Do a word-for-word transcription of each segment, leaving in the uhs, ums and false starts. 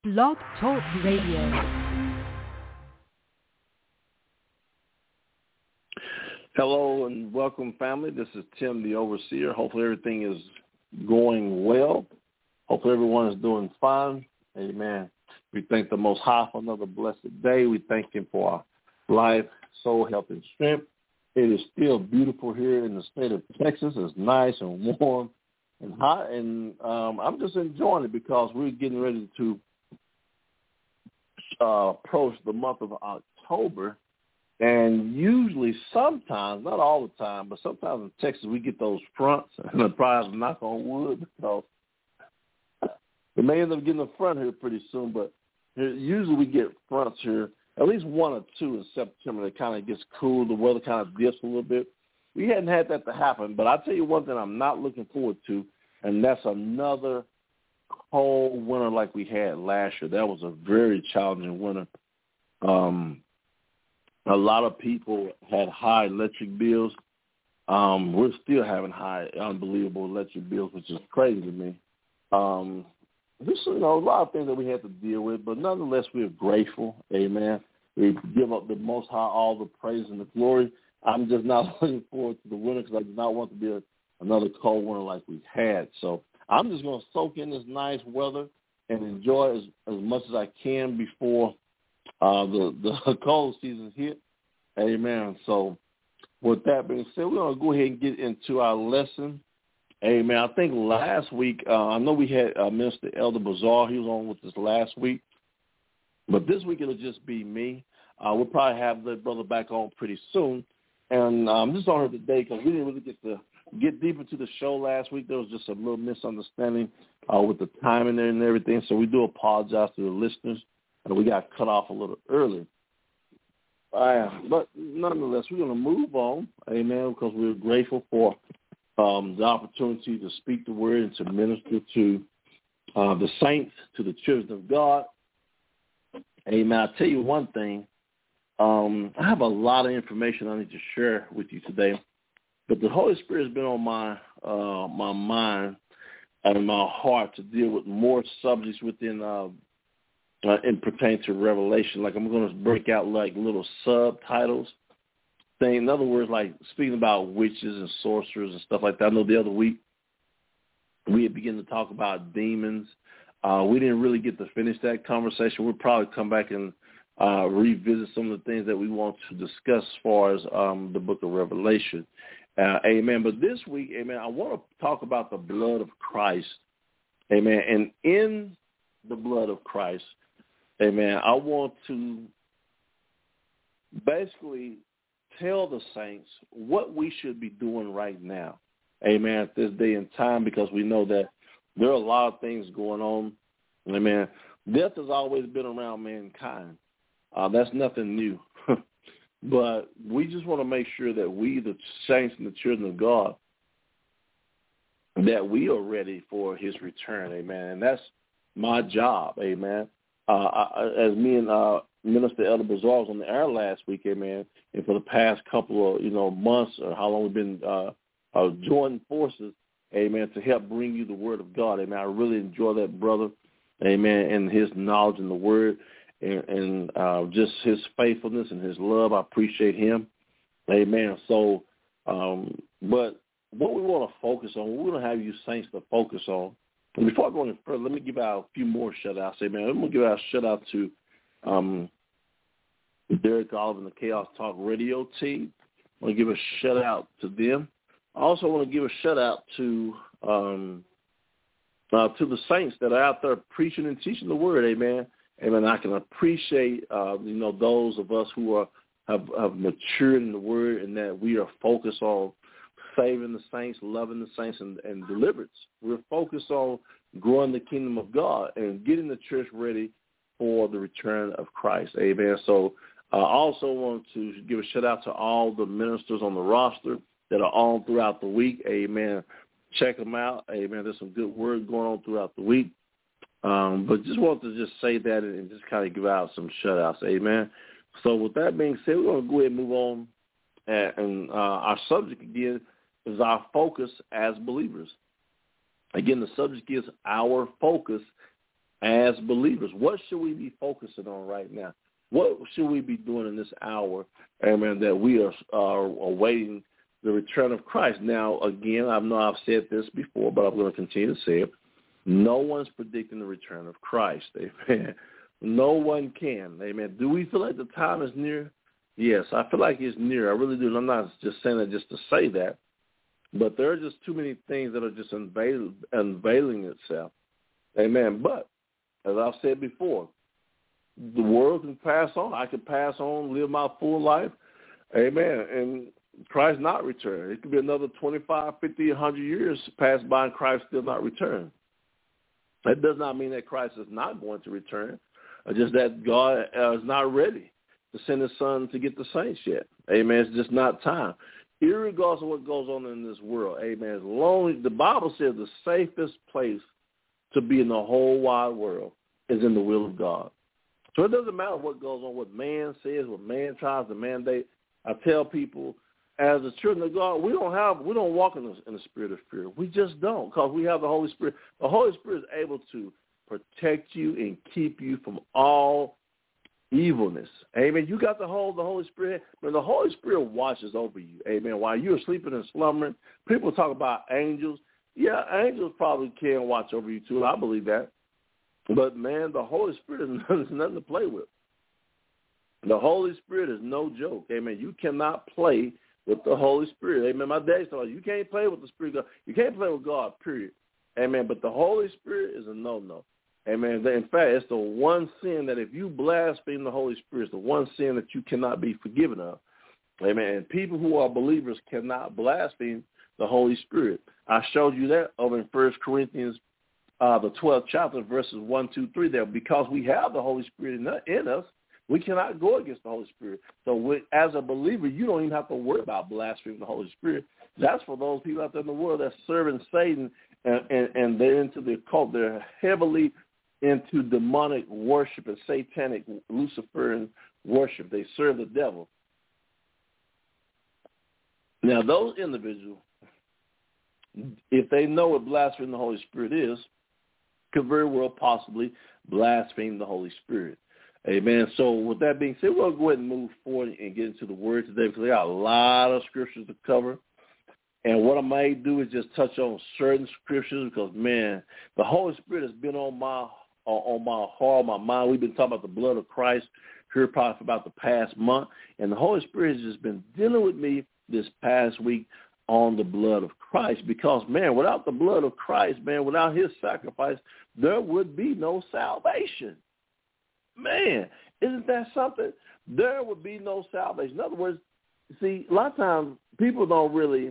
Blog Talk Radio. Hello and welcome, family. This is Tim, the Overseer. Hopefully everything is going well. Hopefully everyone is doing fine. Amen. We thank the Most High for another blessed day. We thank Him for our life, soul, health, and strength. It is still beautiful here in the state of Texas. It's nice and warm and hot, and um, I'm just enjoying it because we're getting ready to uh, approach the month of October. And usually, sometimes, not all the time, but sometimes in Texas we get those fronts, and I probably knock on wood because we may end up getting a front here pretty soon. But usually we get fronts here, at least one or two in September. That kind of gets cool, the weather kind of dips a little bit. We hadn't had that to happen, but I'll tell you one thing I'm not looking forward to, and that's another cold winter like we had last year. That was a very challenging winter. Um A lot of people had high electric bills. Um, we're still having high, unbelievable electric bills, which is crazy to me. Um, just, you know, a lot of things that we had to deal with, but nonetheless, we're grateful. Amen. We give up the Most High all the praise and the glory. I'm just not looking forward to the winter because I do not want to be a, another cold winter like we've had. So I'm just going to soak in this nice weather and enjoy it as, as much as I can before Uh, the, the cold season hit. Amen. So with that being said, we're going to go ahead and get into our lesson. Amen. I think last week, uh, I know we had uh, Minister Elder Bazaar. He was on with us last week. But this week it'll just be me. Uh, we'll probably have the brother back on pretty soon. And I'm um, just on here today because we didn't really get to get deep into the show last week. There was just a little misunderstanding uh, with the timing there and everything. So we do apologize to the listeners. And we got cut off a little early. Uh, but nonetheless, we're going to move on, amen, because we're grateful for um, the opportunity to speak the word and to minister to uh, the saints, to the children of God. Amen. I'll tell you one thing. Um, I have a lot of information I need to share with you today, but the Holy Spirit has been on my uh, my mind and my heart to deal with more subjects within uh Uh, and pertain to Revelation. Like I'm going to break out like little subtitles thing. In other words, like speaking about witches and sorcerers and stuff like that. I know the other week we had begun to talk about demons. Uh, we didn't really get to finish that conversation. We'll probably come back and uh, revisit some of the things that we want to discuss as far as um, the book of Revelation. Uh, amen. But this week, amen, I want to talk about the blood of Christ. Amen. And in the blood of Christ, amen, I want to basically tell the saints what we should be doing right now, amen, at this day and time, because we know that there are a lot of things going on. Amen. Death has always been around mankind. Uh, that's nothing new. But we just want to make sure that we, the saints and the children of God, that we are ready for his return, amen. And that's my job, amen. Uh, I, as me and uh, Minister Elder Bazaar was on the air last week, amen, and for the past couple of, you know, months or how long we've been uh, uh, joining forces, amen, to help bring you the word of God, amen. I really enjoy that brother, amen, and his knowledge in the word and, and uh, just his faithfulness and his love. I appreciate him, amen. So, um, but what we want to focus on, what we want to have you saints to focus on, and before I go any further, let me give out a few more shout-outs. Hey, man, I'm going to give out a shout-out to um, Derek Oliver and the Chaos Talk Radio team. I want to give a shout-out to them. I also want to give a shout-out to um, uh, to the saints that are out there preaching and teaching the word, amen. Amen. I can appreciate, uh, you know, those of us who are have, have matured in the word and that we are focused on saving the saints, loving the saints, and, and deliverance. We're focused on growing the kingdom of God and getting the church ready for the return of Christ. Amen. So I uh, also want to give a shout-out to all the ministers on the roster that are on throughout the week. Amen. Check them out. Amen. There's some good word going on throughout the week. Um, but just want to just say that and just kind of give out some shout-outs. Amen. So with that being said, we're going to go ahead and move on. And, and uh, our subject, again, is our focus as believers. Again, the subject is our focus as believers. What should we be focusing on right now? What should we be doing in this hour, amen, that we are, are awaiting the return of Christ? Now, again, I know I've said this before, but I'm going to continue to say it. No one's predicting the return of Christ, amen. No one can, amen. Do we feel like the time is near? Yes, I feel like it's near. I really do. And I'm not just saying that just to say that, but there are just too many things that are just unveil, unveiling itself, amen. But as I've said before, the world can pass on. I can pass on, live my full life, amen, and Christ not return. It could be another twenty-five, fifty, one hundred years pass by and Christ still not return. That does not mean that Christ is not going to return, just that God uh, is not ready to send his son to get the saints yet. Amen. It's just not time. Irregardless of what goes on in this world, amen, as long as the Bible says the safest place to be in the whole wide world is in the will of God. So it doesn't matter what goes on, what man says, what man tries to mandate. I tell people, as the children of God, we don't have, we don't walk in the, in the spirit of fear. We just don't, because we have the Holy Spirit. The Holy Spirit is able to protect you and keep you from all evilness. Amen. You got the whole the Holy Spirit, but the Holy Spirit watches over you. Amen. While you're sleeping and slumbering, people talk about angels. Yeah, angels probably can watch over you too. I believe that. But, man, the Holy Spirit is nothing to play with. The Holy Spirit is no joke. Amen. You cannot play with the Holy Spirit. Amen. My dad told you, you can't play with the Spirit of God. You can't play with God, period. Amen. But the Holy Spirit is a no-no. Amen. In fact, it's the one sin that if you blaspheme the Holy Spirit, it's the one sin that you cannot be forgiven of. Amen. And people who are believers cannot blaspheme the Holy Spirit. I showed you that over in First Corinthians Uh, the twelfth chapter, verses one, two, three, there, because we have the Holy Spirit in, in us, we cannot go against the Holy Spirit. So we, as a believer, you don't even have to worry about blaspheming the Holy Spirit. That's for those people out there in the world that's serving Satan, and, and, and they're into the occult. They're heavily into demonic worship and satanic Luciferian worship. They serve the devil. Now, those individuals, if they know what blaspheming the Holy Spirit is, could very well possibly blaspheme the Holy Spirit. Amen. So with that being said, we'll go ahead and move forward and get into the word today, because we got a lot of scriptures to cover. And what I may do is just touch on certain scriptures, because, man, the Holy Spirit has been on my on my heart, my mind. We've been talking about the blood of Christ here probably for about the past month. And the Holy Spirit has just been dealing with me this past week on the blood of Christ, because, man, without the blood of Christ, man, without his sacrifice, there would be no salvation. Man, isn't that something? There would be no salvation. In other words, see, a lot of times people don't really,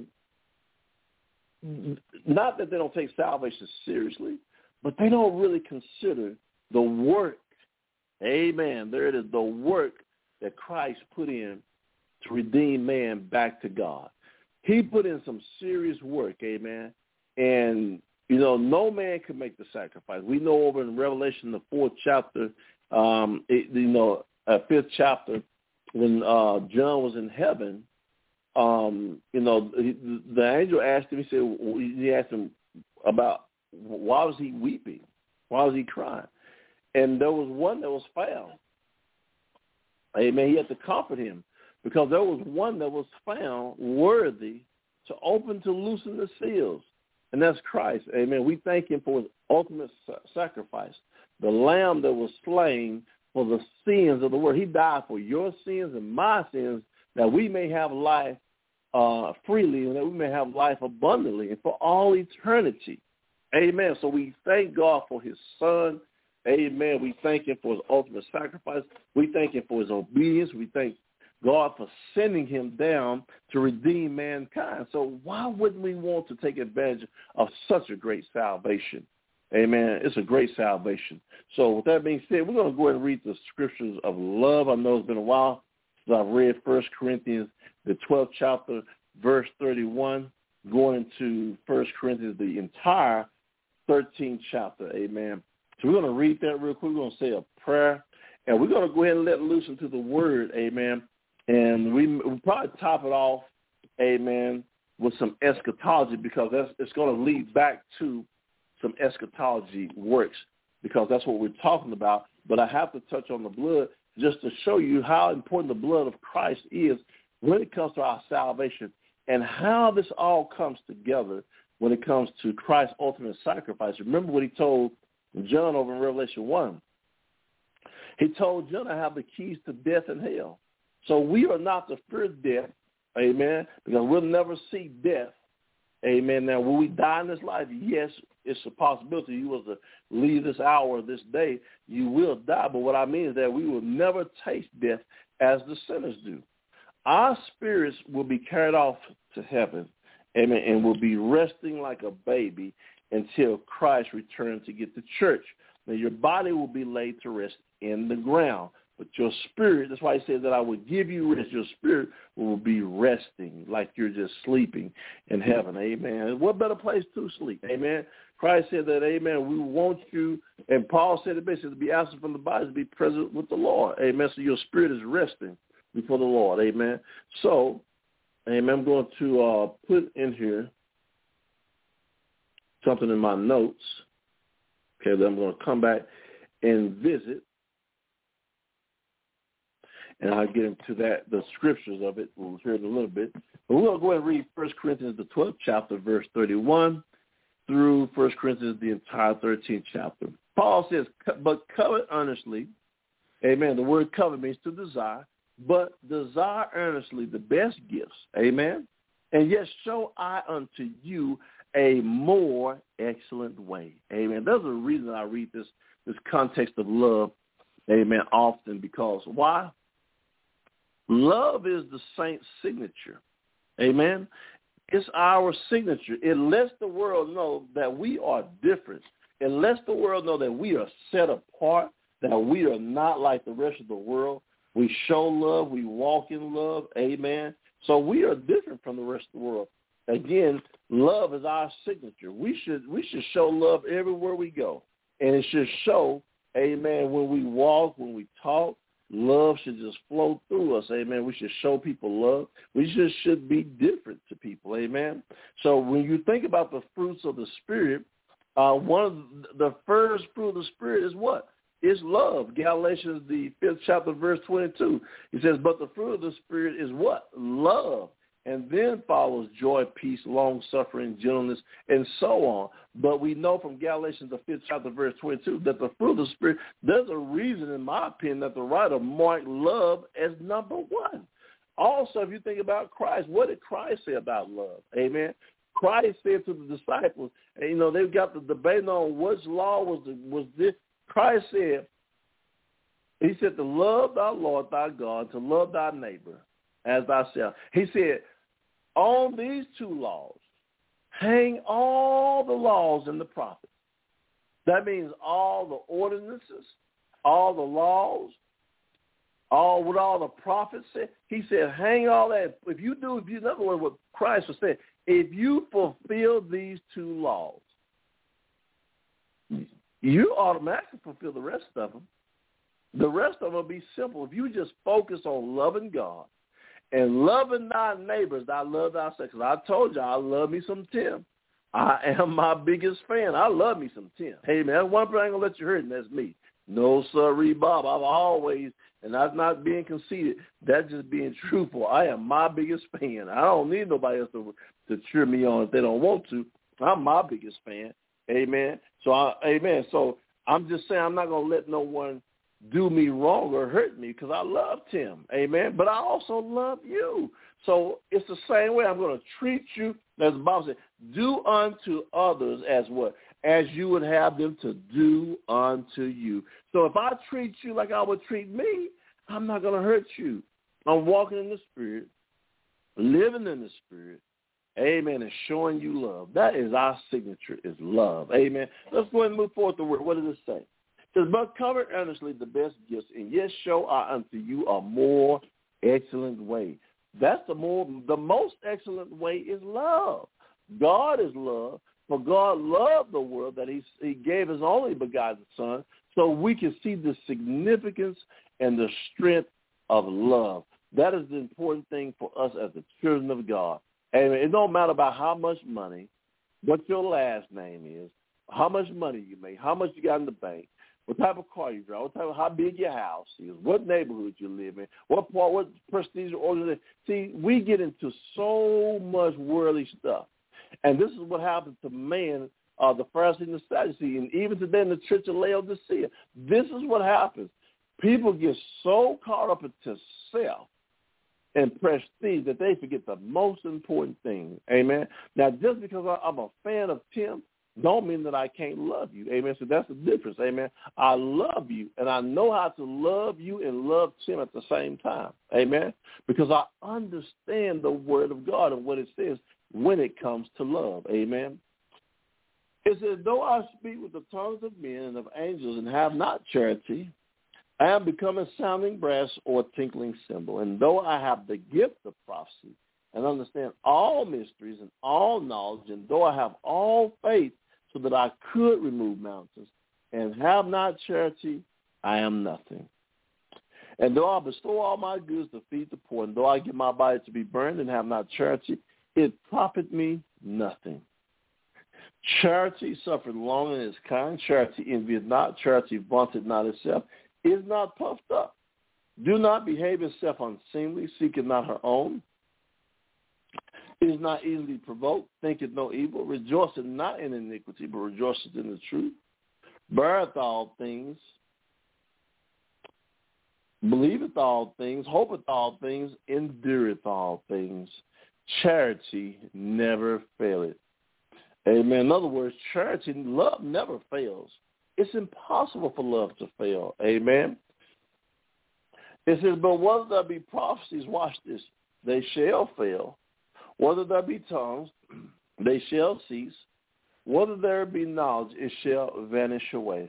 not that they don't take salvation seriously, but they don't really consider the work, amen, there it is, the work that Christ put in to redeem man back to God. He put in some serious work, amen. And, you know, no man could make the sacrifice. We know over in Revelation, the fourth chapter, um, it, you know, uh, fifth chapter, when uh, John was in heaven, um, you know, the, the angel asked him, he said, he asked him about why was he weeping? Why was he crying? And there was one that was found. Amen. He had to comfort him, because there was one that was found worthy to open, to loosen the seals, and that's Christ. Amen. We thank him for his ultimate sacrifice, the lamb that was slain for the sins of the world. He died for your sins and my sins, that we may have life uh, freely, and that we may have life abundantly and for all eternity. Amen. So we thank God for his son. Amen. We thank him for his ultimate sacrifice. We thank him for his obedience. We thank God for sending him down to redeem mankind. So why wouldn't we want to take advantage of such a great salvation? Amen. It's a great salvation. So with that being said, we're going to go ahead and read the scriptures of love. I know it's been a while since I've read First Corinthians, the twelfth chapter, verse thirty-one, going into First Corinthians, the entire thirteenth chapter. Amen. So we're going to read that real quick. We're going to say a prayer, and we're going to go ahead and let loose into the word. Amen. And we, we'll probably top it off, amen, with some eschatology, because that's, it's going to lead back to some eschatology works because that's what we're talking about. But I have to touch on the blood just to show you how important the blood of Christ is when it comes to our salvation and how this all comes together when it comes to Christ's ultimate sacrifice. Remember what he told John over in Revelation one. He told John, I have the keys to death and hell. So we are not to fear death, amen, because we'll never see death, amen. Now, will we die in this life? Yes, it's a possibility. You was to leave this hour, this day, you will die. But what I mean is that we will never taste death as the sinners do. Our spirits will be carried off to heaven, amen, and will be resting like a baby until Christ returns to get the church. Now, your body will be laid to rest in the ground, but your spirit, that's why he says that I will give you rest. Your spirit will be resting like you're just sleeping in heaven, amen. What better place to sleep, amen? Christ said that, amen, we want you, and Paul said it basically, to be absent from the body, to be present with the Lord, amen. So your spirit is resting before the Lord, amen. So, amen, I'm going to uh, put in here something in my notes, okay, that I'm going to come back and visit, and I'll get into that, the scriptures of it. We'll hear it in a little bit. But we're going to go ahead and read First Corinthians, the twelfth chapter, verse thirty-one, through First Corinthians, the entire thirteenth chapter. Paul says, but covet earnestly, amen. The word covet means to desire, but desire earnestly the best gifts, amen. And yet show I unto you a more excellent way, amen. There's a reason I read this, this context of love, amen, often, because why? Love is the saint's signature, amen. It's our signature. It lets the world know that we are different. It lets the world know that we are set apart, that we are not like the rest of the world. We show love. We walk in love, amen. So we are different from the rest of the world. Again, love is our signature. We should we should show love everywhere we go, and it should show, amen, when we walk, when we talk. Love should just flow through us, amen. We should show people love. We just should be different to people, amen. So when you think about the fruits of the Spirit, uh, one of the first fruit of the Spirit is what? It's love. Galatians, the fifth chapter, verse twenty-two. He says, but the fruit of the Spirit is what? Love. And then follows joy, peace, long-suffering, gentleness, and so on. But we know from Galatians, the fifth chapter, verse twenty-two, that the fruit of the Spirit, there's a reason, in my opinion, that the writer marked love as number one. Also, if you think about Christ, what did Christ say about love? Amen. Christ said to the disciples, and, you know, they've got the debate on which law was, the, was this. Christ said, he said, to love thy Lord thy God, to love thy neighbor as thyself. He said, on these two laws, hang all the laws and the prophets. That means all the ordinances, all the laws, all what all the prophets said. He said, hang all that. If you do, if you, in other words, what Christ was saying, if you fulfill these two laws, you automatically fulfill the rest of them. The rest of them will be simple. If you just focus on loving God, and loving thy neighbors, I love thyself. I told you I love me some Tim. I am my biggest fan. I love me some Tim. Hey, man, that's one thing I'm going to let you hear, and that's me. No, sorry, Bob. I've always, and that's not being conceited. That's just being truthful. I am my biggest fan. I don't need nobody else to, to cheer me on if they don't want to. I'm my biggest fan. Amen. So, I, amen. So I'm just saying I'm not going to let no one do me wrong or hurt me because I love Tim, amen, but I also love you. So it's the same way. I'm going to treat you, as the Bible said, do unto others as what? As you would have them to do unto you. So if I treat you like I would treat me, I'm not going to hurt you. I'm walking in the Spirit, living in the Spirit, amen, and showing you love. That is our signature, is love, amen. Let's go ahead and move forward to the word. What does it say? It says, but covet earnestly the best gifts, and yet show I unto you a more excellent way. That's the more, the most excellent way is love. God is love, for God loved the world that he, he gave his only begotten Son, so we can see the significance and the strength of love. That is the important thing for us as the children of God. And it don't matter about how much money, what your last name is, how much money you make, how much you got in the bank. what type of car you drive, what type of, how big your house is, what neighborhood you live in, what part, what prestige organization. See, we get into so much worldly stuff. And this is what happened to man, uh, the Pharisee and the Sadducee, and even today in the church of Laodicea. This is what happens. People get so caught up into self and prestige that they forget the most important thing. Amen. Now, just because I'm a fan of Tim don't mean that I can't love you. Amen. So that's the difference. Amen. I love you, and I know how to love you and love Tim at the same time. Amen. Because I understand the word of God and what it says when it comes to love. Amen. It says, though I speak with the tongues of men and of angels and have not charity, I am become a sounding brass or a tinkling cymbal. And though I have the gift of prophecy and understand all mysteries and all knowledge, and though I have all faith so that I could remove mountains and have not charity, I am nothing. And though I bestow all my goods to feed the poor, and though I give my body to be burned and have not charity, it profit me nothing. Charity suffered long and is kind. Charity envieth not. Charity vaunteth not itself. Is not puffed up. Do not behave itself unseemly. Seeketh not her own. Is not easily provoked. Thinketh no evil. Rejoiceth not in iniquity, but rejoiceth in the truth. Beareth all things. Believeth all things. Hopeth all things. Endureth all things. Charity never faileth. Amen. In other words, charity, love never fails. It's impossible for love to fail. Amen. It says, but whether there be prophecies, watch this, they shall fail. Whether there be tongues, they shall cease. Whether there be knowledge, it shall vanish away.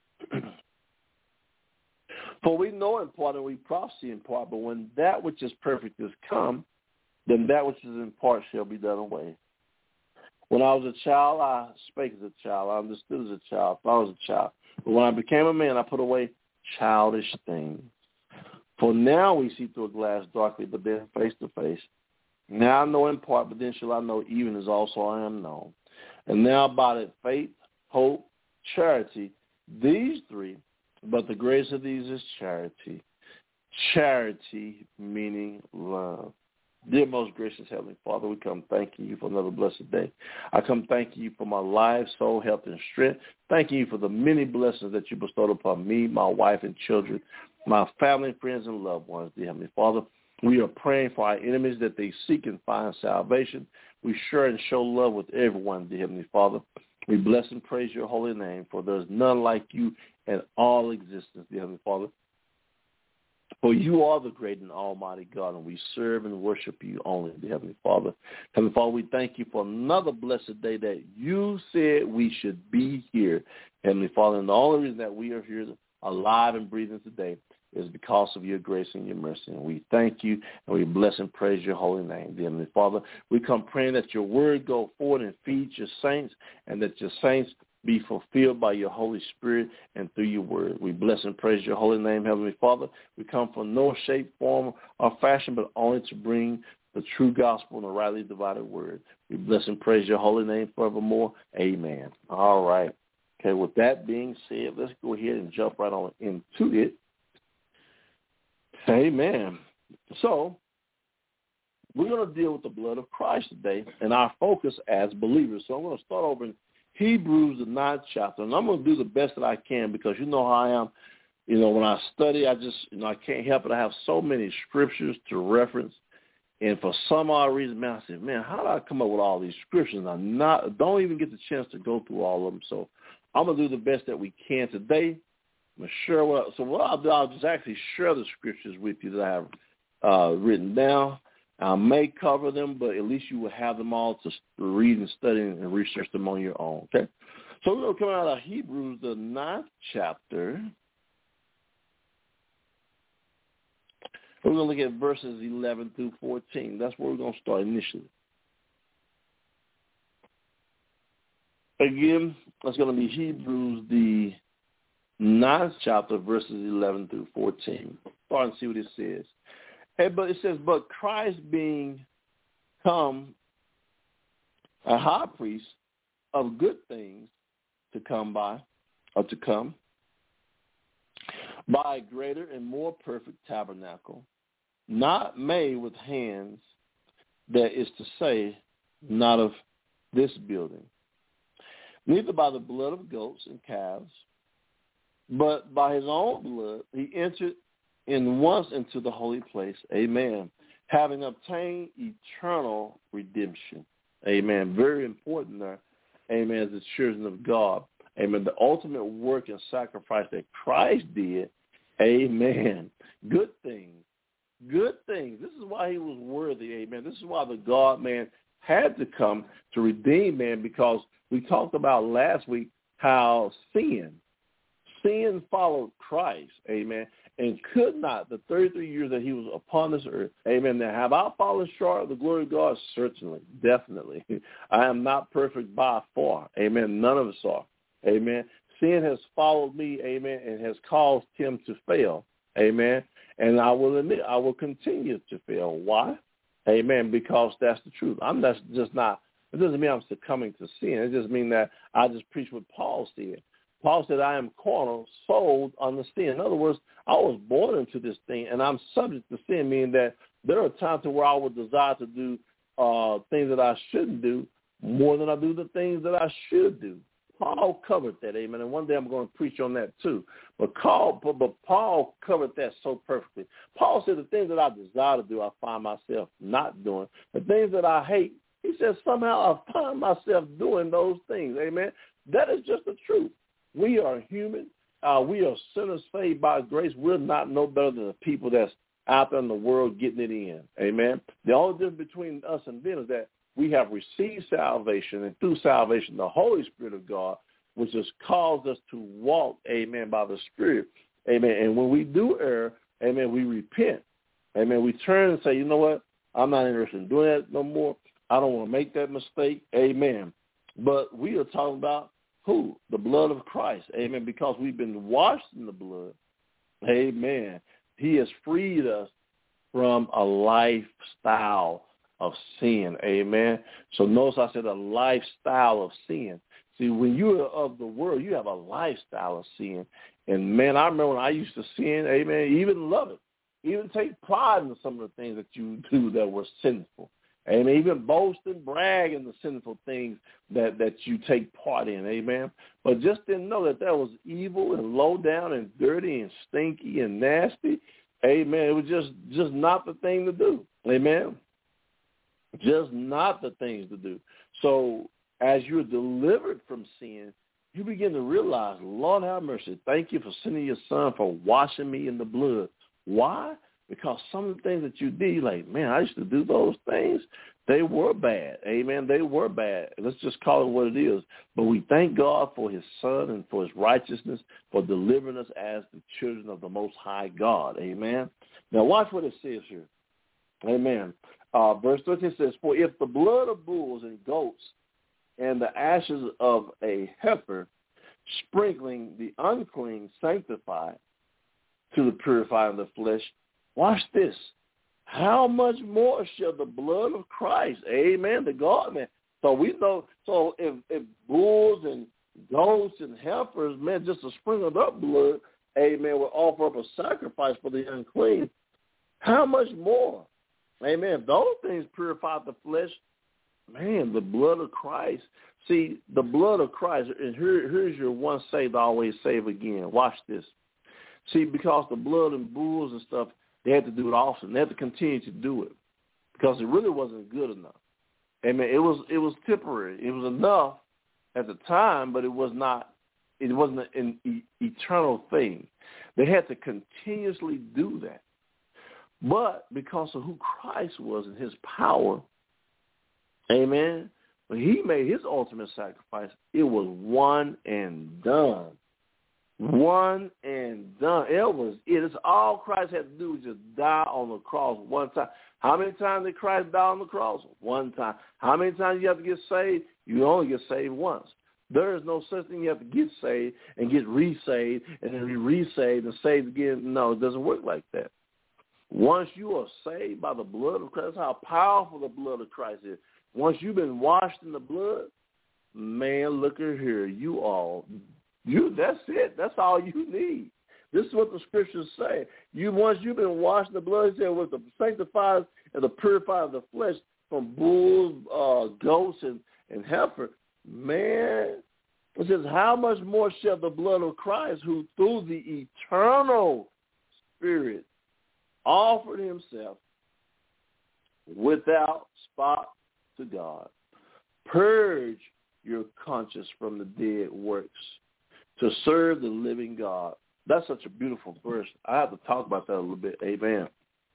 For we know in part and we prophesy in part, but when that which is perfect is come, then that which is in part shall be done away. When I was a child, I spake as a child. I understood as a child. I was a child. But when I became a man, I put away childish things. For now we see through a glass darkly, but then face to face. Now I know in part, but then shall I know even as also I am known. And now about it, faith, hope, charity, these three, but the greatest of these is charity. Charity meaning love. Dear most gracious Heavenly Father, we come thanking you for another blessed day. I come thanking you for my life, soul, health, and strength. Thanking you for the many blessings that you bestowed upon me, my wife and children, my family, friends, and loved ones, dear Heavenly Father. We are praying for our enemies that they seek and find salvation. We share and show love with everyone, dear Heavenly Father. We bless and praise your holy name, for there is none like you in all existence, dear Heavenly Father. For you are the great and almighty God, and we serve and worship you only, dear Heavenly Father. Heavenly Father, we thank you for another blessed day that you said we should be here, Heavenly Father. And the only reason that we are here alive and breathing today is because of your grace and your mercy. And we thank you, and we bless and praise your holy name, dear Heavenly Father. We come praying that your word go forward and feed your saints, and that your saints be fulfilled by your Holy Spirit and through your word. We bless and praise your holy name, Heavenly Father. We come for no shape, form, or fashion, but only to bring the true gospel and the rightly divided word. We bless and praise your holy name forevermore. Amen. All right. Okay, with that being said, let's go ahead and jump right on into it. Amen. So, we're going to deal with the blood of Christ today and our focus as believers. So I'm going to start over in Hebrews, the ninth chapter, and I'm going to do the best that I can because you know how I am. You know, when I study, I just, you know, I can't help it. I have so many scriptures to reference, and for some odd reason, man, I said, man, how did I come up with all these scriptures? I not don't even get the chance to go through all of them. So I'm going to do the best that we can today. I'm going to share what, so what I'll do, I'll just actually share the scriptures with you that I have uh, written down. I may cover them, but at least you will have them all to read and study and research them on your own, okay? So we're going to come out of Hebrews, the ninth chapter. We're going to look at verses eleven through fourteen. That's where we're going to start initially. Again, that's going to be Hebrews, the ninth chapter, verses eleven through fourteen. Start and see what it says. Hey, but it says, but Christ being come a high priest of good things to come by, or to come, by a greater and more perfect tabernacle, not made with hands, that is to say, not of this building, neither by the blood of goats and calves, but by his own blood he entered in once into the holy place, amen, having obtained eternal redemption, amen. Very important there, amen, as the children of God, amen, the ultimate work and sacrifice that Christ did, amen, good things, good things. This is why he was worthy, amen. This is why the God-man had to come to redeem man, because we talked about last week how sin, sin followed Christ, amen, and could not, the thirty-three years that he was upon this earth, amen. Now, have I fallen short of the glory of God? Certainly, definitely. I am not perfect by far, amen. None of us are, amen. Sin has followed me, amen, and has caused him to fail, amen. And I will admit, I will continue to fail. Why? Amen, because that's the truth. I'm not, just not, it doesn't mean I'm succumbing to sin. It just means that I just preach what Paul said. Paul said, I am carnal, sold under sin. In other words, I was born into this thing, and I'm subject to sin, meaning that there are times where I would desire to do uh, things that I shouldn't do more than I do the things that I should do. Paul covered that, amen, and one day I'm going to preach on that too. But, Paul, but, but Paul covered that so perfectly. Paul said the things that I desire to do, I find myself not doing. The things that I hate, he says somehow I find myself doing those things, amen. That is just the truth. We are human. Uh, we are sinners saved by grace. We're not no better than the people that's out there in the world getting it in, amen. The only difference between us and them is that we have received salvation, and through salvation, the Holy Spirit of God, which has caused us to walk, amen, by the Spirit, amen. And when we do err, amen, we repent, amen. We turn and say, you know what, I'm not interested in doing that no more. I don't want to make that mistake, amen. But we are talking about who? The blood of Christ, amen, because we've been washed in the blood, amen. He has freed us from a lifestyle of sin, amen. So notice I said a lifestyle of sin. See, when you are of the world, you have a lifestyle of sin. And, man, I remember when I used to sin, amen, even love it, even take pride in some of the things that you do that were sinful. Amen. Even boast and brag in the sinful things that, that you take part in, amen. But just didn't know that that was evil and low down and dirty and stinky and nasty, amen. It was just, just not the thing to do, amen. Just not the things to do. So as you're delivered from sin, you begin to realize, Lord have mercy, thank you for sending your son for washing me in the blood. Why? Because some of the things that you did, like, man, I used to do those things. They were bad. Amen. They were bad. Let's just call it what it is. But we thank God for his son and for his righteousness, for delivering us as the children of the Most High God. Amen. Now watch what it says here. Amen. Uh, verse thirteen says, for if the blood of bulls and goats and the ashes of a heifer sprinkling the unclean sanctify to the purifying of the flesh, watch this. How much more shall the blood of Christ, amen, the God-man. So we know, so if, if bulls and goats and heifers, man, just to sprinkle up blood, amen, will offer up a sacrifice for the unclean, how much more? Amen. If those things purify the flesh, man, the blood of Christ. See, the blood of Christ, and here, here's your once saved, always saved again. Watch this. See, because the blood and bulls and stuff, they had to do it often. They had to continue to do it because it really wasn't good enough. Amen. It was it was temporary. It was enough at the time, but it was not. It wasn't an e- eternal thing. They had to continuously do that. But because of who Christ was and his power, amen, when he made his ultimate sacrifice, it was one and done. One and done. It was it. It's all Christ had to do was just die on the cross one time. How many times did Christ die on the cross? One time. How many times you have to get saved? You only get saved once. There is no such thing you have to get saved and get re-saved and then be re-saved and saved again. No, it doesn't work like that. Once you are saved by the blood of Christ, that's how powerful the blood of Christ is. Once you've been washed in the blood, man, look at here. You all, you, that's it. That's all you need. This is what the scriptures say. You once you've been washed in the blood, he said, with the sanctified and the purified of the flesh from bulls, uh, goats, and, and heifer. Man, it says, how much more shall the blood of Christ, who through the eternal Spirit offered himself without spot to God, purge your conscience from the dead works to serve the living God. That's such a beautiful verse. I have to talk about that a little bit. Amen.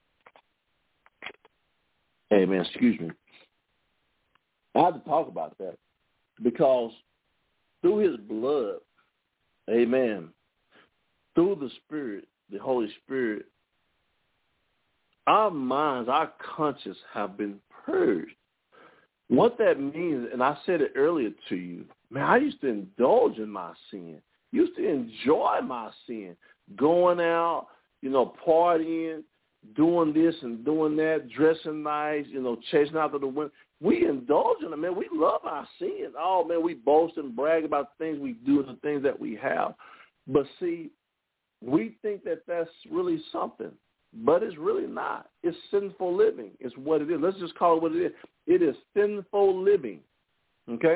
Amen. Excuse me. I have to talk about that because through his blood, amen, through the Spirit, the Holy Spirit, our minds, our conscience have been purged. What that means, and I said it earlier to you, man, I used to indulge in my sin. Used to enjoy my sin, going out, you know, partying, doing this and doing that, dressing nice, you know, chasing after the women. We indulge in it, man. We love our sins. Oh, man, we boast and brag about the things we do and the things that we have. But, see, we think that that's really something, but it's really not. It's sinful living. It's what it is. Let's just call it what it is. It is sinful living, okay?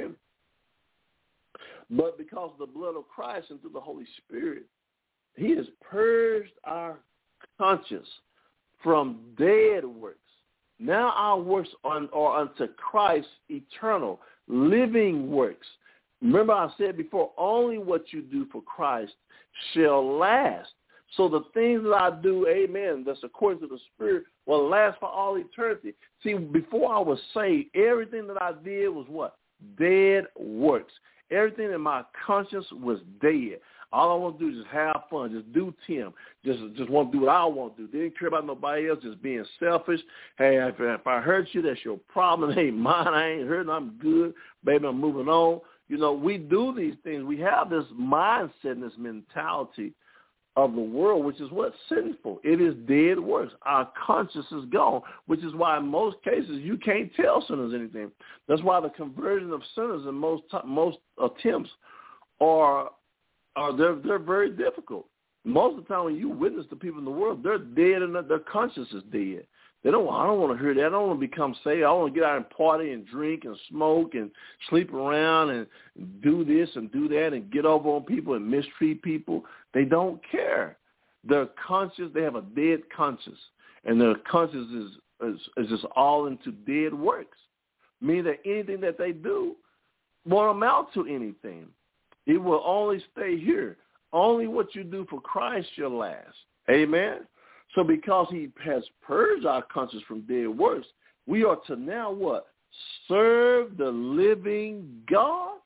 But because of the blood of Christ and through the Holy Spirit, he has purged our conscience from dead works. Now our works are, are unto Christ eternal, living works. Remember I said before, only what you do for Christ shall last. So the things that I do, amen, that's according to the Spirit, will last for all eternity. See, before I was saved, everything that I did was what? Dead works. Everything in my conscience was dead. All I want to do is just have fun, just do Tim, just just want to do what I want to do. Didn't care about nobody else, just being selfish. Hey, if, if I hurt you, that's your problem. It ain't mine. I ain't hurting. I'm good. Baby, I'm moving on. You know, we do these things. We have this mindset and this mentality of the world, which is what's sinful. It is dead works. Our conscience is gone, which is why in most cases you can't tell sinners anything. That's why the conversion of sinners in most most attempts are are they're they're very difficult. Most of the time when you witness to people in the world, they're dead and their conscience is dead. They don't. I don't want to hear that. I don't want to become saved. I want to get out and party and drink and smoke and sleep around and do this and do that and get over on people and mistreat people. They don't care. Their conscience, they have a dead conscience, and their conscience is is, is just all into dead works, meaning that anything that they do won't amount to anything. It will only stay here. Only what you do for Christ shall last. Amen. So because he has purged our conscience from dead works, we are to now what? Serve the living God?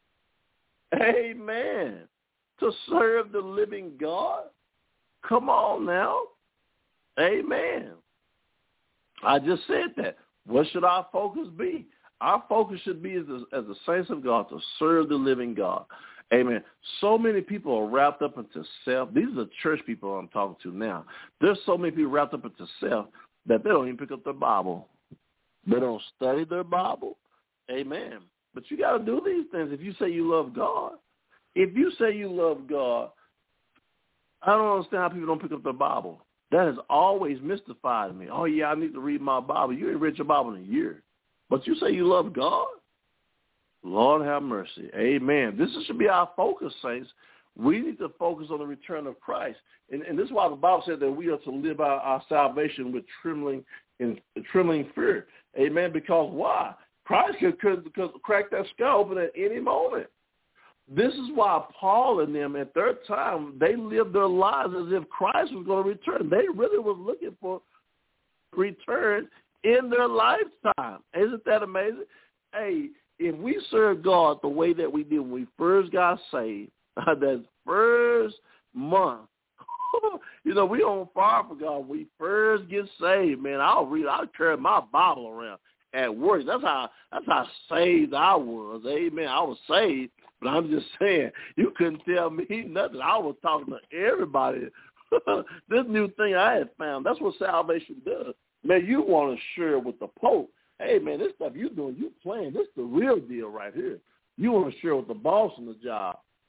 Amen. To serve the living God? Come on now. Amen. I just said that. What should our focus be? Our focus should be as the, as the saints of God to serve the living God. Amen. So many people are wrapped up into self. These are the church people I'm talking to now. There's so many people wrapped up into self that they don't even pick up their Bible. They don't study their Bible. Amen. But you got to do these things if you say you love God. If you say you love God, I don't understand how people don't pick up their Bible. That has always mystified me. Oh, yeah, I need to read my Bible. You ain't read your Bible in a year. But you say you love God? Lord have mercy. Amen. This should be our focus, saints. We need to focus on the return of Christ. And, and this is why the Bible said that we are to live our, our salvation with trembling and trembling fear. Amen. Because why? Christ could, could, could crack that sky open at any moment. This is why Paul and them at their time, they lived their lives as if Christ was going to return. They really was looking for return in their lifetime. Isn't that amazing? Hey, if we serve God the way that we did when we first got saved, that first month, you know, we on fire for God. When we first get saved, man, I'll read, I'll carry my Bible around at work. That's how that's how saved I was. Amen. I was saved, but I'm just saying, you couldn't tell me nothing. I was talking to everybody. This new thing I had found, that's what salvation does. Man, you want to share with the Pope. Hey, man, this stuff you doing, you playing. This is the real deal right here. You want to share with the boss on the job.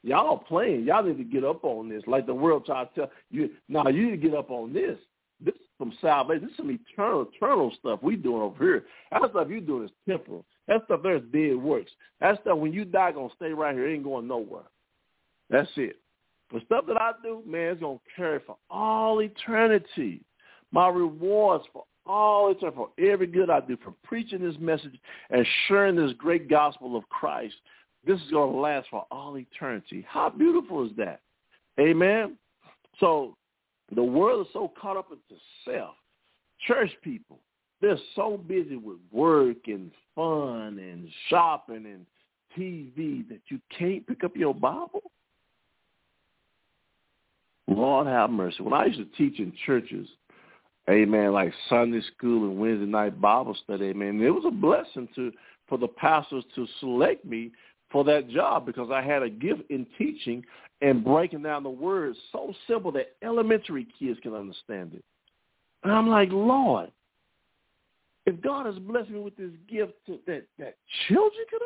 Y'all playing. Y'all need to get up on this. Like the world try to tell you, now you need to get up on this. This is some salvation. This is some eternal, eternal stuff we doing over here. That stuff you doing is temporal. That stuff there's dead works. That stuff when you die gonna stay right here. It ain't going nowhere. That's it. The stuff that I do, man, it's gonna carry for all eternity. My rewards for all eternity, for every good I do, for preaching this message and sharing this great gospel of Christ. This is going to last for all eternity. How beautiful is that? Amen? So the world is so caught up into self. Church people, they're so busy with work and fun and shopping and T V that you can't pick up your Bible? Lord have mercy. When I used to teach in churches, amen, like Sunday school and Wednesday night Bible study, amen, it was a blessing to for the pastors to select me for that job because I had a gift in teaching and breaking down the words so simple that elementary kids can understand it. And I'm like, Lord, if God has blessed me with this gift to, that, that children can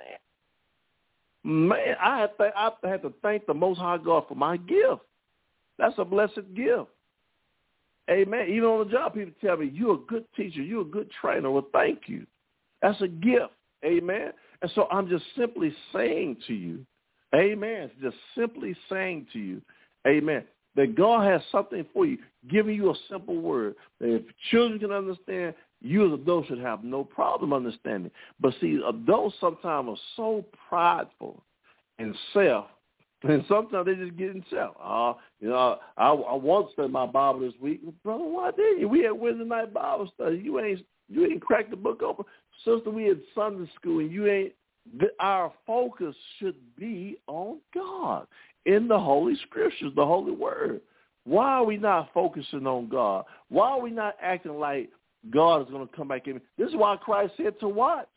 understand, man, I had, th- I had to thank the Most High God for my gift. That's a blessed gift. Amen. Even on the job, people tell me, you're a good teacher, you're a good trainer. Well, thank you. That's a gift. Amen. And so I'm just simply saying to you, amen, just simply saying to you, amen, that God has something for you, giving you a simple word that if children can understand, you as adults should have no problem understanding. But see, adults sometimes are so prideful and self, and sometimes they just get in self. Uh, you know, I, I want to study my Bible this week. Brother, why didn't you? We had Wednesday night Bible study. You ain't you ain't cracked the book open. Sister, we had Sunday school, and you ain't. The, our focus should be on God in the Holy Scriptures, the Holy Word. Why are we not focusing on God? Why are we not acting like God is going to come back in? This is why Christ said to watch.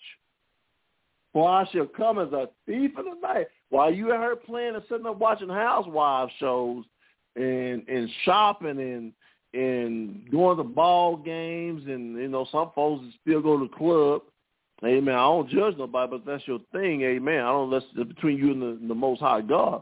For I shall come as a thief in the night. While you at her playing and sitting up watching housewives shows and and shopping and and going to ball games and, you know, some folks still go to the club. Amen. I don't judge nobody, but that's your thing. Amen. I don't, that's between you and the, the Most High God.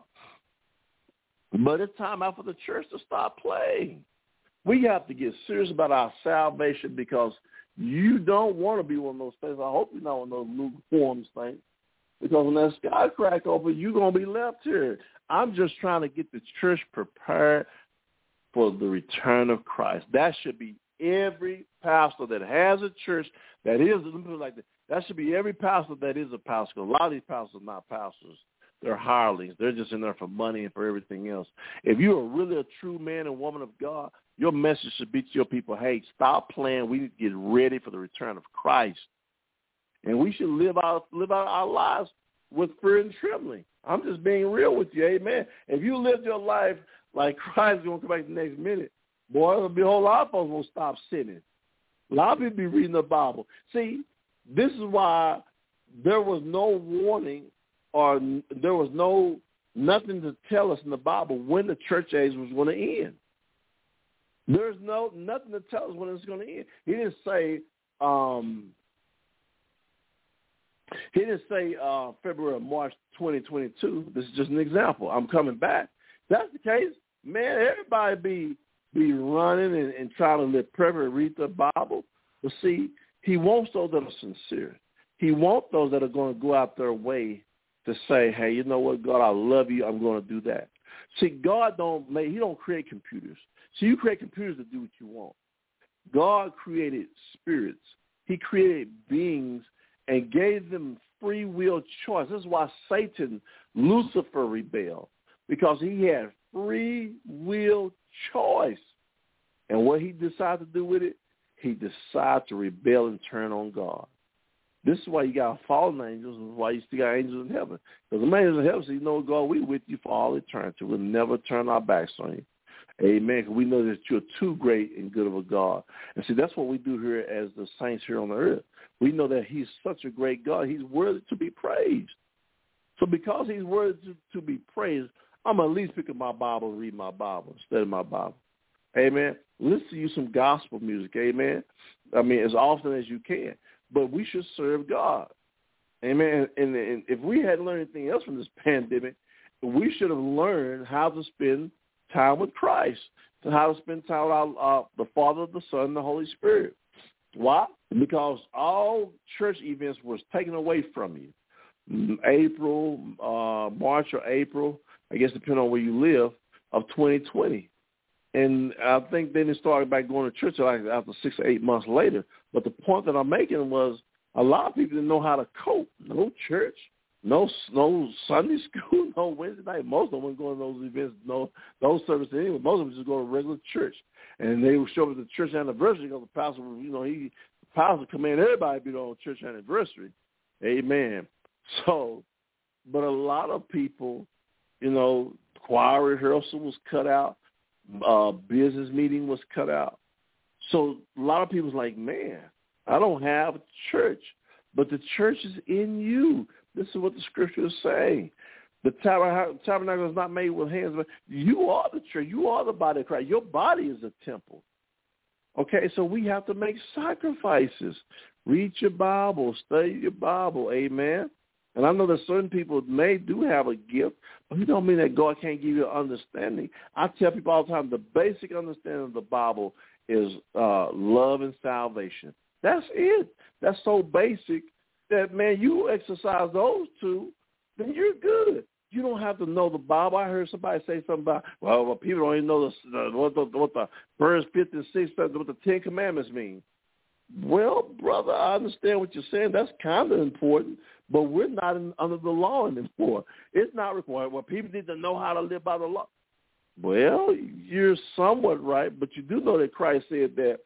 But it's time out for the church to stop playing. We have to get serious about our salvation because you don't want to be one of those things. I hope you're not one of those lukewarm things. Because when that sky crack open, you're going to be left here. I'm just trying to get the church prepared for the return of Christ. That should be every pastor that has a church that is, let me put it like that, that should be every pastor that is a pastor. A lot of these pastors are not pastors. They're hirelings. They're just in there for money and for everything else. If you are really a true man and woman of God, your message should be to your people, hey, stop playing. We need to get ready for the return of Christ. And we should live out live out our lives with fear and trembling. I'm just being real with you, amen. If you live your life like Christ is going to come back the next minute, boy, there'll be a whole lot of folks will stop sinning. A lot of people be reading the Bible. See, this is why there was no warning or there was no nothing to tell us in the Bible when the church age was going to end. There's no nothing to tell us when it's going to end. He didn't say, um, he didn't say uh, February or March twenty twenty-two. This is just an example. I'm coming back. If that's the case, man, everybody be be running and, and trying to live perfect, read the Bible. But see, he wants those that are sincere. He wants those that are going to go out their way to say, hey, you know what, God, I love you. I'm going to do that. See, God don't make, he don't create computers. So you create computers to do what you want. God created spirits. He created beings and gave them free will choice. This is why Satan, Lucifer, rebelled, because he had free will choice. And what he decided to do with it, he decided to rebel and turn on God. This is why you got fallen angels and why you still got angels in heaven. Because the angels in heaven say, you know, God, we with you for all eternity. We'll never turn our backs on you. Amen. Because we know that you're too great and good of a God. And see, that's what we do here as the saints here on the earth. We know that he's such a great God. He's worthy to be praised. So because he's worthy to, to be praised, I'm going to at least pick up my Bible and read my Bible, study my Bible. Amen. Listen to you some gospel music. Amen. I mean, as often as you can. But we should serve God. Amen. And, and if we hadn't learned anything else from this pandemic, we should have learned how to spend time with Christ, how to spend time with our, uh, the Father, the Son, and the Holy Spirit. Why? Because all church events was taken away from you. April, uh, March or April, I guess depending on where you live, of twenty twenty. And I think then it started back going to church like after six or eight months later. But the point that I'm making was a lot of people didn't know how to cope. No church, no no Sunday school, no Wednesday night. Most of them weren't going to those events, no those services anyway. Most of them just go to regular church. And they would show up at the church anniversary because the pastor, you know, he the pastor commanded everybody to be on church anniversary. Amen. So, but a lot of people, you know, choir rehearsal was cut out. Uh, business meeting was cut out. So a lot of people's like, man, I don't have a church, but the church is in you. This is what the scripture is saying. The tabernacle is not made with hands, but you are the church. You are the body of Christ. Your body is a temple. Okay, so we have to make sacrifices. Read your Bible. Study your Bible. Amen. And I know that certain people may do have a gift, but it don't mean that God can't give you an understanding. I tell people all the time, the basic understanding of the Bible is uh, love and salvation. That's it. That's so basic that, man, you exercise those two, then you're good. You don't have to know the Bible. I heard somebody say something about, well, well people don't even know the, what the, what the first, fifth, and sixth, what the Ten Commandments mean. Well, brother, I understand what you're saying. That's kind of important, but we're not in, under the law anymore. It's not required. Well, people need to know how to live by the law. Well, you're somewhat right, but you do know that Christ said that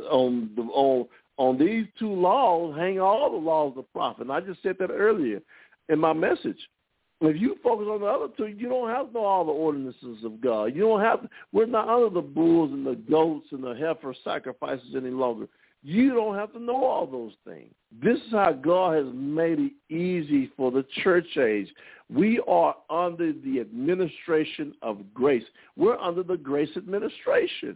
on the, on on these two laws hang all the laws of the prophet. And I just said that earlier in my message. If you focus on the other two, you don't have to know all the ordinances of God. You don't have to. We're not under the bulls and the goats and the heifer sacrifices any longer. You don't have to know all those things. This is how God has made it easy for the church age. We are under the administration of grace. We're under the grace administration.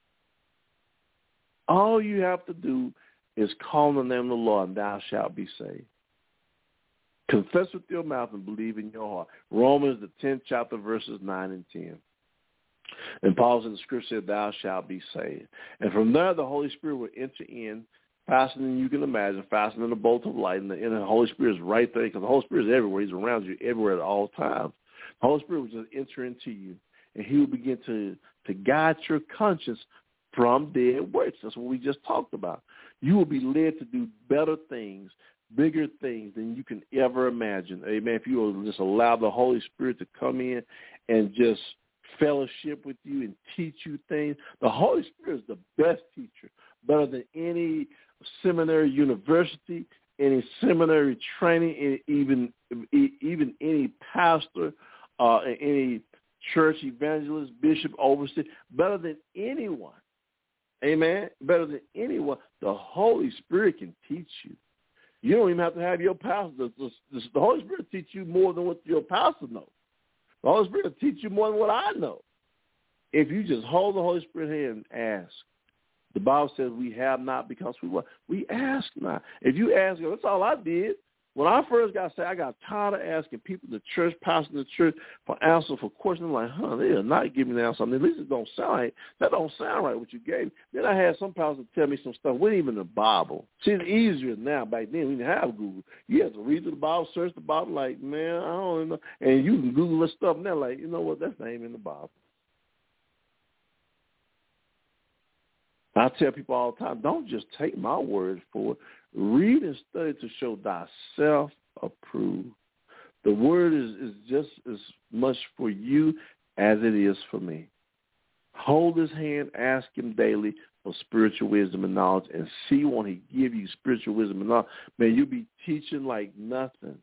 All you have to do is call on the name of the Lord, and thou shalt be saved. Confess with your mouth and believe in your heart. Romans, the tenth chapter, verses nine and ten. And Paul in the scripture said, thou shalt be saved. And from there, the Holy Spirit will enter in faster than you can imagine, faster than a bolt of light. And the, and the Holy Spirit is right there because the Holy Spirit is everywhere. He's around you everywhere at all times. The Holy Spirit will just enter into you, and he will begin to, to guide your conscience from dead works. That's what we just talked about. You will be led to do better things, bigger things than you can ever imagine. Amen. If you will just allow the Holy Spirit to come in and just fellowship with you and teach you things. The Holy Spirit is the best teacher, better than any seminary, university, any seminary training, even even any pastor, uh, any church evangelist, bishop, overseer, better than anyone. Amen. Better than anyone. The Holy Spirit can teach you. You don't even have to have your pastor. The, the, the Holy Spirit will teach you more than what your pastor knows. The Holy Spirit will teach you more than what I know. If you just hold the Holy Spirit hand and ask. The Bible says we have not because we what? We ask not. If you ask, that's all I did. When I first got saved, I got tired of asking people, the church, pastor in the church, for answer for questions. I'm like, huh, they are not giving me an answer. I mean, at least it don't sound right. That don't sound right what you gave. Then I had some pastors tell me some stuff wasn't even in the Bible. See, it's easier now. Back then, we didn't have Google. You had to read through the Bible, search the Bible, like, man, I don't know. And you can Google this stuff now, like, you know what, that's not even in the Bible. I tell people all the time, don't just take my word for it. Read and study to show thyself approved. The word is, is just as much for you as it is for me. Hold his hand, ask him daily for spiritual wisdom and knowledge, and see when he give you spiritual wisdom and knowledge, man, you'll be teaching like nothing.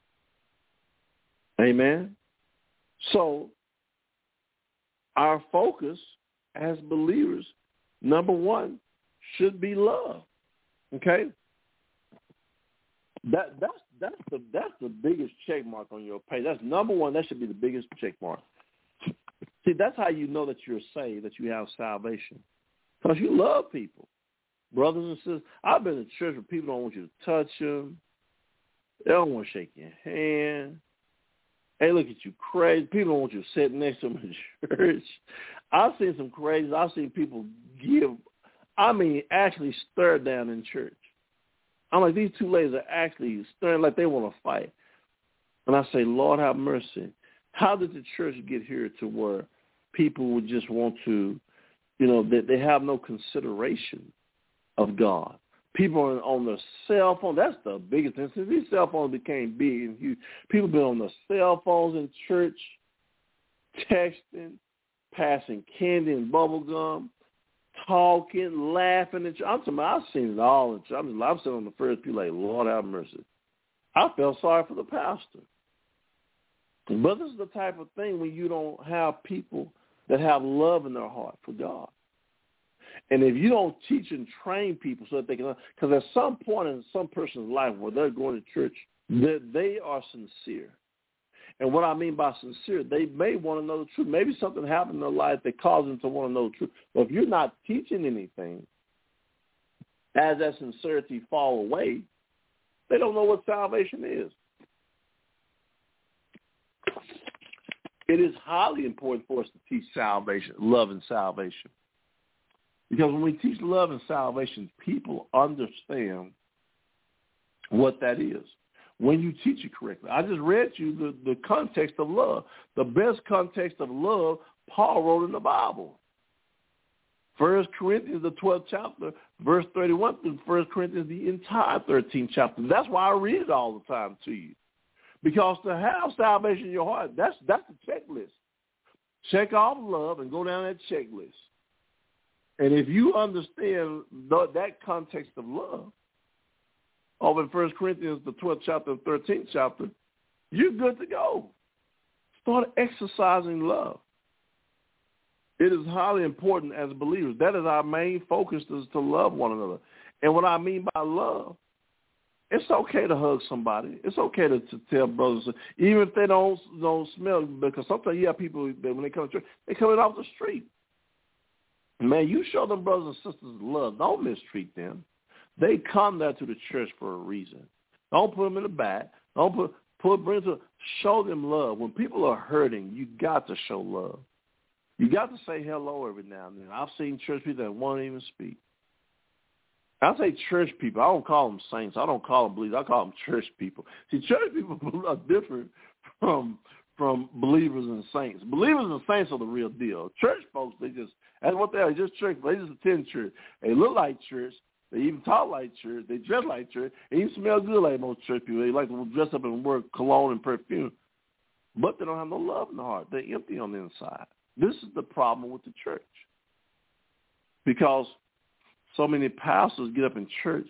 Amen? So our focus as believers, number one, should be love. Okay? That that's that's the that's the biggest check mark on your page. That's number one. That should be the biggest check mark. See, that's how you know that you're saved, that you have salvation, because you love people, brothers and sisters. I've been in church where people don't want you to touch them. They don't want to shake your hand. They look at you crazy. People don't want you to sit next to them in church. I've seen some crazy. I've seen people give, I mean, actually stir down in church. I'm like, these two ladies are actually stirring like they want to fight. And I say, Lord, have mercy. How did the church get here to where people would just want to, you know, they, they have no consideration of God? People are on their cell phone. That's the biggest thing. Since these cell phones became big and huge, people have been on their cell phones in church, texting, passing candy and bubble gum, talking, laughing. And I'm talking about, I've seen it all. In church. I'm, I'm sitting on the first pew like, Lord have mercy. I felt sorry for the pastor. But this is the type of thing when you don't have people that have love in their heart for God. And if you don't teach and train people so that they can, because at some point in some person's life where they're going to church, that they are sincere. And what I mean by sincere, they may want to know the truth. Maybe something happened in their life that caused them to want to know the truth. But if you're not teaching anything, as that sincerity fall away, they don't know what salvation is. It is highly important for us to teach salvation, love and salvation. Because when we teach love and salvation, people understand what that is when you teach it correctly. I just read you the, the context of love. The best context of love, Paul wrote in the Bible. First Corinthians, the twelfth chapter, verse thirty-one through First Corinthians, the entire thirteenth chapter. That's why I read it all the time to you. Because to have salvation in your heart, that's that's the checklist. Check off love and go down that checklist. And if you understand the, that context of love, over in First Corinthians, the twelfth chapter, thirteenth chapter, you're good to go. Start exercising love. It is highly important as believers. That is our main focus, is to love one another. And what I mean by love, it's okay to hug somebody. It's okay to, to tell brothers, even if they don't don't smell, because sometimes you have people that when they come to church, they come in off the street. Man, you show them brothers and sisters love. Don't mistreat them. They come there to the church for a reason. Don't put them in the back. Don't put put bring them. Show them love. When people are hurting, you got to show love. You got to say hello every now and then. I've seen church people that won't even speak. I say church people. I don't call them saints. I don't call them believers. I call them church people. See, church people are different from from believers and saints. Believers and saints are the real deal. Church folks, they just, that's what they are, just church. They just attend church. They look like church. They even talk like church. They dress like church. They even smell good like most church people. They like to dress up and wear cologne and perfume. But they don't have no love in the heart. They're empty on the inside. This is the problem with the church. Because so many pastors get up in church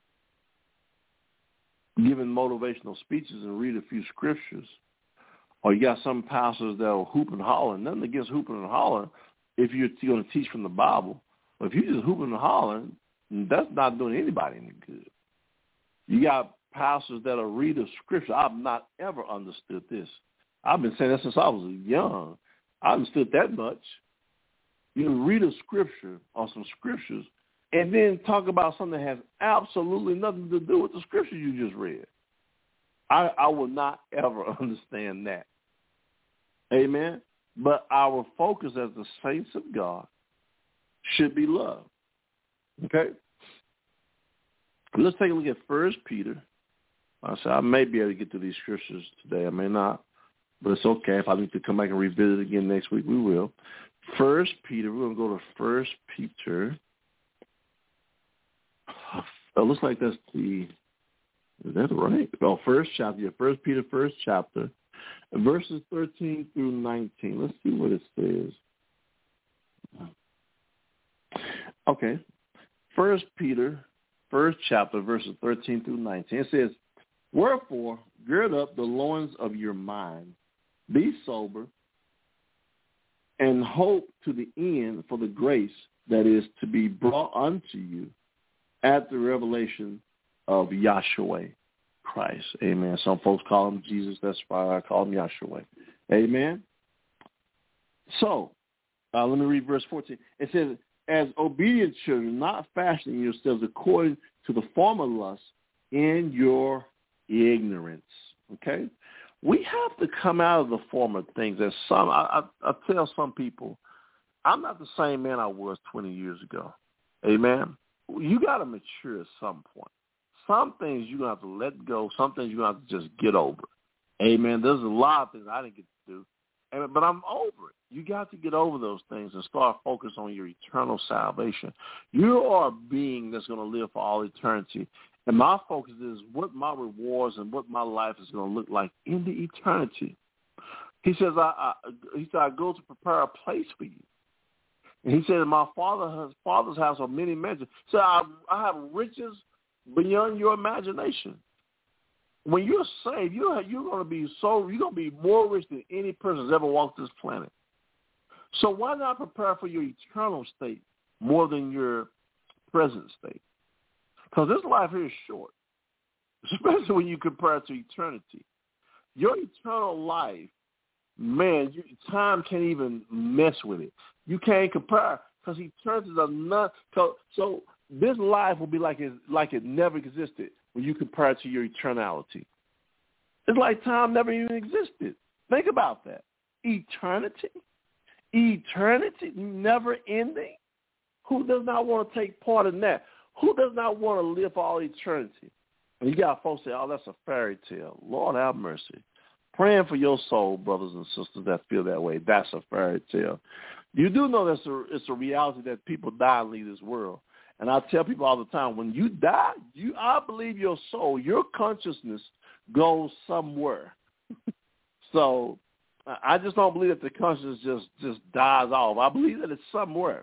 giving motivational speeches and read a few scriptures. Or you got some pastors that will hoop and holler. Nothing against hooping and hollering if you're going to teach from the Bible. But if you're just hooping and hollering, that's not doing anybody any good. You got pastors that will read a scripture. I've not ever understood this. I've been saying that since I was young. I understood that much. You read a scripture or some scriptures and then talk about something that has absolutely nothing to do with the scripture you just read. I, I will not ever understand that. Amen? But our focus as the saints of God should be love. Okay? Let's take a look at First Peter. I said I may be able to get to these scriptures today. I may not. But it's okay. If I need to come back and revisit it again next week, we will. First Peter. We're going to go to First Peter. It looks like that's the... Is that right? Oh, first chapter. Yeah, First Peter, first chapter, verses thirteen through nineteen. Let's see what it says. Okay. First Peter, first chapter, verses thirteen through nineteen. It says, "Wherefore, gird up the loins of your mind, be sober, and hope to the end for the grace that is to be brought unto you at the revelation of Yahshua Christ." Amen. Some folks call him Jesus. That's why I call him Yahshua. Amen. So, uh, let me read verse fourteen. It says, "As obedient children, not fashioning yourselves according to the former lust in your ignorance." Okay? we have to come out of the former things. As some, I, I, I tell some people, I'm not the same man I was twenty years ago. Amen. You got to mature at some point. Some things you're going to have to let go. Some things you're going to have to just get over. Amen. There's a lot of things I didn't get to do, and, but I'm over it. You got to get over those things and start focus on your eternal salvation. You are a being that's going to live for all eternity. And my focus is what my rewards and what my life is going to look like in the eternity. He says, I, I, he said, I go to prepare a place for you. And he said, my father has, father's house are many mansions. So I, I have riches beyond your imagination. When you're saved, you're, you're going to be so, you're going to be more rich than any person that's ever walked this planet. So why not prepare for your eternal state more than your present state? Because this life here is short, especially when you compare it to eternity. Your eternal life, man, you, time can't even mess with it. You can't compare because eternity is a none. So, so this life will be like it, like it never existed when you compare it to your eternality. It's like time never even existed. Think about that. Eternity, eternity, never ending. Who does not want to take part in that? Who does not want to live for all eternity? And you got folks say, oh, that's a fairy tale. Lord have mercy. Praying for your soul, brothers and sisters that feel that way. That's a fairy tale. You do know that's a, it's a reality that people die and leave this world. And I tell people all the time, when you die, you I believe your soul, your consciousness goes somewhere. So I just don't believe that the consciousness just, just dies off. I believe that it's somewhere.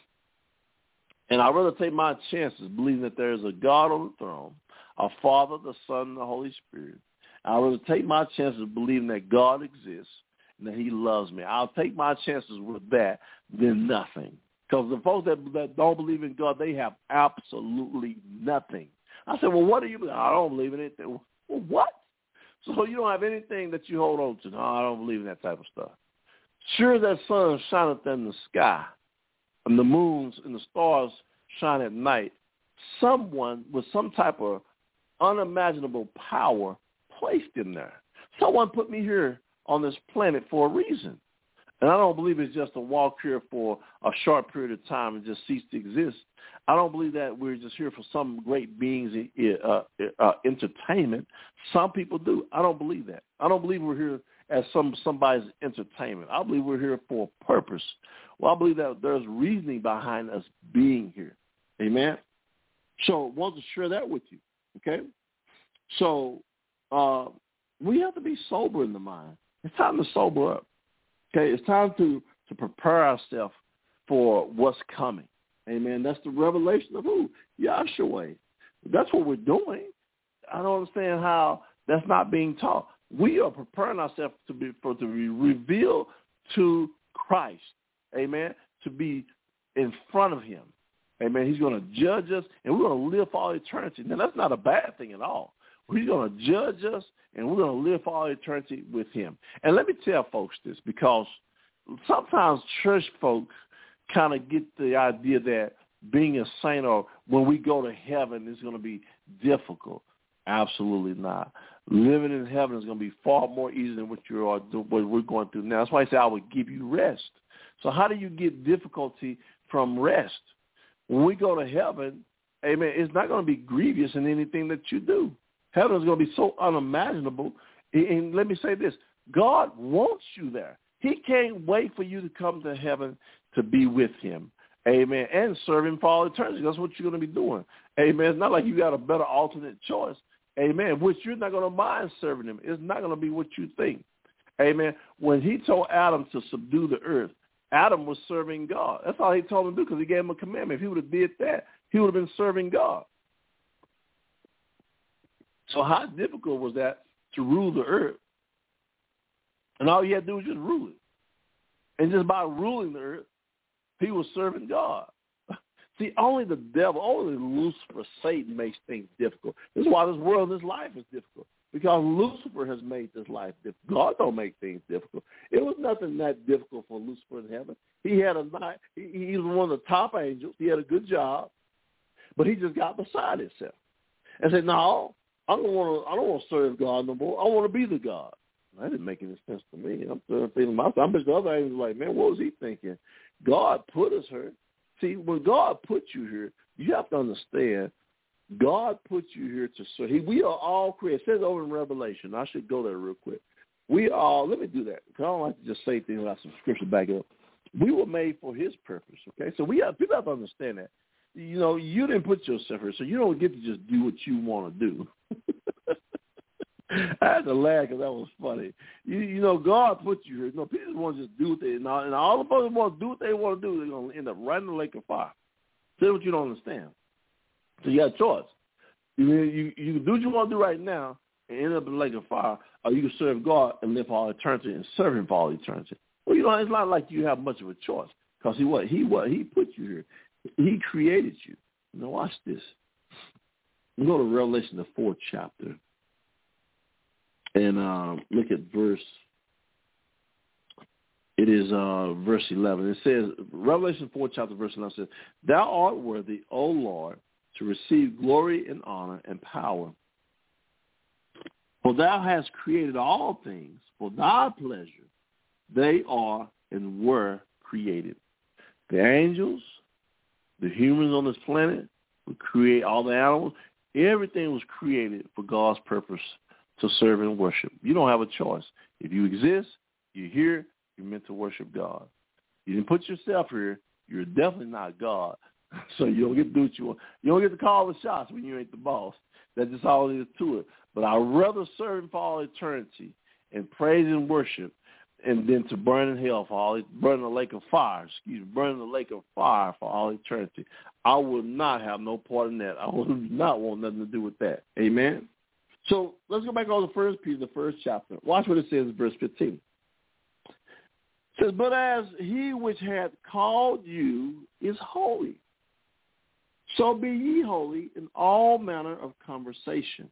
And I'd rather take my chances believing that there is a God on the throne, a Father, the Son, and the Holy Spirit. I'd rather take my chances believing that God exists and that he loves me. I'll take my chances with that than nothing. Because the folks that, that don't believe in God, they have absolutely nothing. I said, well, what do you believe? I don't believe in it. Well, what? So you don't have anything that you hold on to. No, I don't believe in that type of stuff. Sure, that sun shineth in the sky, and the moons and the stars shine at night. Someone with some type of unimaginable power placed in there. Someone put me here on this planet for a reason. And I don't believe it's just a walk here for a short period of time and just cease to exist. I don't believe that we're just here for some great being's uh, uh, entertainment. Some people do. I don't believe that. I don't believe we're here as some somebody's entertainment. I believe we're here for a purpose. Well, I believe that there's reasoning behind us being here. Amen? So I want to share that with you, okay? So uh, we have to be sober in the mind. It's time to sober up, okay? It's time to, to prepare ourselves for what's coming. Amen? That's the revelation of who? Yahshua. That's what we're doing. I don't understand how that's not being taught. We are preparing ourselves to be for to be revealed to Christ. Amen. To be in front of him. Amen. He's going to judge us, and we're going to live for all eternity. Now, that's not a bad thing at all. He's going to judge us, and we're going to live for all eternity with him. And let me tell folks this, because sometimes church folks kind of get the idea that being a saint or when we go to heaven is going to be difficult. Absolutely not. Living in heaven is going to be far more easy than what you are what we're going through now. That's why I say I would give you rest. So how do you get difficulty from rest? When we go to heaven, amen, it's not going to be grievous in anything that you do. Heaven is going to be so unimaginable. And let me say this, God wants you there. He can't wait for you to come to heaven to be with him. Amen. And serve him for all eternity. That's what you're going to be doing. Amen. It's not like you got a better alternate choice. Amen. Which you're not going to mind serving him. It's not going to be what you think. Amen. When he told Adam to subdue the earth, Adam was serving God. That's all he told him to do because he gave him a commandment. If he would have did that, he would have been serving God. So how difficult was that to rule the earth? And all he had to do was just rule it. And just by ruling the earth, he was serving God. See, only the devil, only Lucifer, Satan makes things difficult. This is why this world, this life is difficult. Because Lucifer has made this life difficult. God don't make things difficult. It was nothing that difficult for Lucifer in heaven. He had a he, he was one of the top angels. He had a good job, but he just got beside himself and said, "No, I don't want to. I don't want to serve God no more. I want to be the God." That didn't make any sense to me. I'm still feeling myself. I'm just the other angels like, man, what was he thinking? God put us here. See, when God put you here, you have to understand, God put you here to serve. He, we are all created. It says over in Revelation. I should go there real quick. We are, let me do that, because I don't like to just say things without some scripture back up. We were made for his purpose, okay? So we have, people have to understand that. You know, you didn't put yourself here, so you don't get to just do what you want to do. I had to laugh because that was funny. You, you know, God put you here. You know, people want to just do what they, and all, and all the folks want to do what they want to do, they're going to end up right in the lake of fire. That's what you don't understand. So you got a choice. You, you, you can do what you want to do right now and end up in the lake of fire, or you can serve God and live for all eternity and serve him for all eternity. Well, you know, it's not like you have much of a choice, because he what? He what? He put you here. He created you. Now watch this. We go to Revelation, the fourth chapter. And uh, look at verse, it is uh, verse eleven. It says, Revelation four, chapter verse eleven says, thou art worthy, O Lord, to receive glory and honor and power. For thou hast created all things for thy pleasure. They are and were created. The angels, the humans on this planet, we create all the animals. Everything was created for God's purpose, to serve and worship. You don't have a choice. If you exist, you're here, you're meant to worship God. You didn't put yourself here, you're definitely not God. So you don't get to do what you want. You don't get to call the shots when you ain't the boss. That's just all there is to it. But I'd rather serve him for all eternity and praise and worship, and then to burn in hell for all, burn in the lake of fire, excuse me, burn in the lake of fire for all eternity. I would not have no part in that. I would not want nothing to do with that. Amen? So let's go back on the first Peter, the first chapter. Watch what it says in verse fifteen. It says, but as he which hath called you is holy, so be ye holy in all manner of conversation.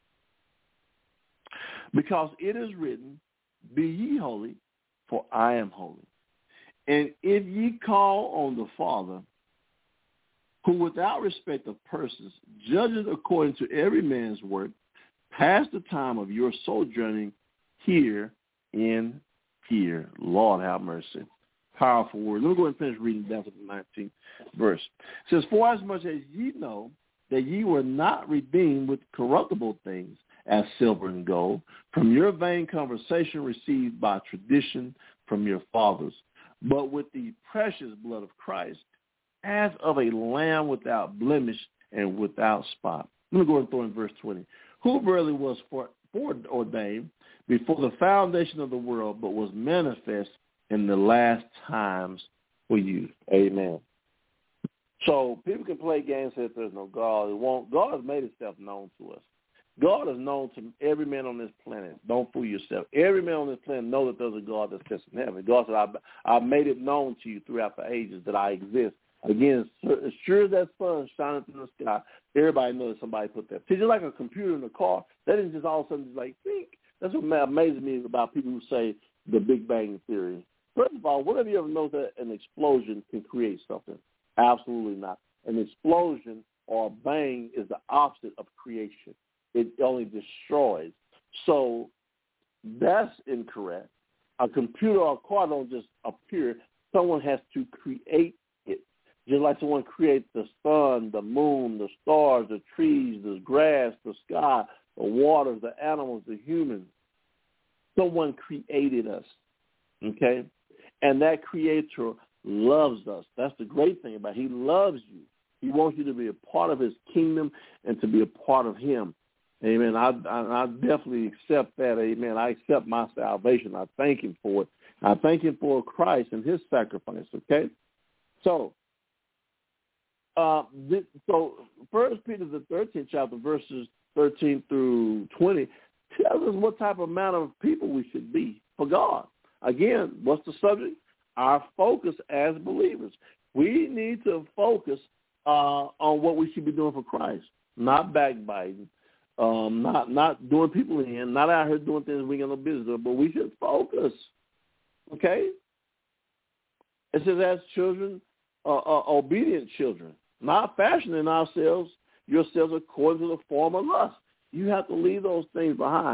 Because it is written, be ye holy, for I am holy. And if ye call on the Father, who without respect of persons judges according to every man's work, pass the time of your sojourning here in here. Lord have mercy. Powerful word. Let me go ahead and finish reading down to the nineteenth verse. It says, for as much as ye know that ye were not redeemed with corruptible things, as silver and gold, from your vain conversation received by tradition from your fathers, but with the precious blood of Christ, as of a lamb without blemish and without spot. Let me go and throw in verse twenty. Who really was foreordained before the foundation of the world, but was manifest in the last times for you. Amen. So people can play games and say there's no God. It won't. God has made himself known to us. God is known to every man on this planet. Don't fool yourself. Every man on this planet knows that there's a God that sits in heaven. God said, I've, I've made it known to you throughout the ages that I exist. Again, as sure as that sun shining through the sky, everybody knows somebody put that. See, just like a computer in a car, that isn't just all of a sudden just like, think. That's what amazes me about people who say the Big Bang Theory. First of all, whatever you ever know that an explosion can create something? Absolutely not. An explosion or a bang is the opposite of creation. It only destroys. So that's incorrect. A computer or a car don't just appear. Someone has to create it. Just like someone creates the sun, the moon, the stars, the trees, the grass, the sky, the waters, the animals, the humans. Someone created us, okay? And that creator loves us. That's the great thing about it. He loves you. He wants you to be a part of his kingdom and to be a part of him. Amen. I, I, I definitely accept that. Amen. I accept my salvation. I thank him for it. I thank him for Christ and his sacrifice, okay? So, uh, this, so First Peter, the thirteenth chapter, verses thirteen through twenty, tells us what type of amount of people we should be for God. Again, what's the subject? Our focus as believers. We need to focus uh, on what we should be doing for Christ, not backbiting, um, not not doing people in, not out here doing things we got no business doing, but we should focus, okay? It says as children, uh, uh, obedient children, not fashioning ourselves, yourselves according to the form of lust. You have to leave those things behind.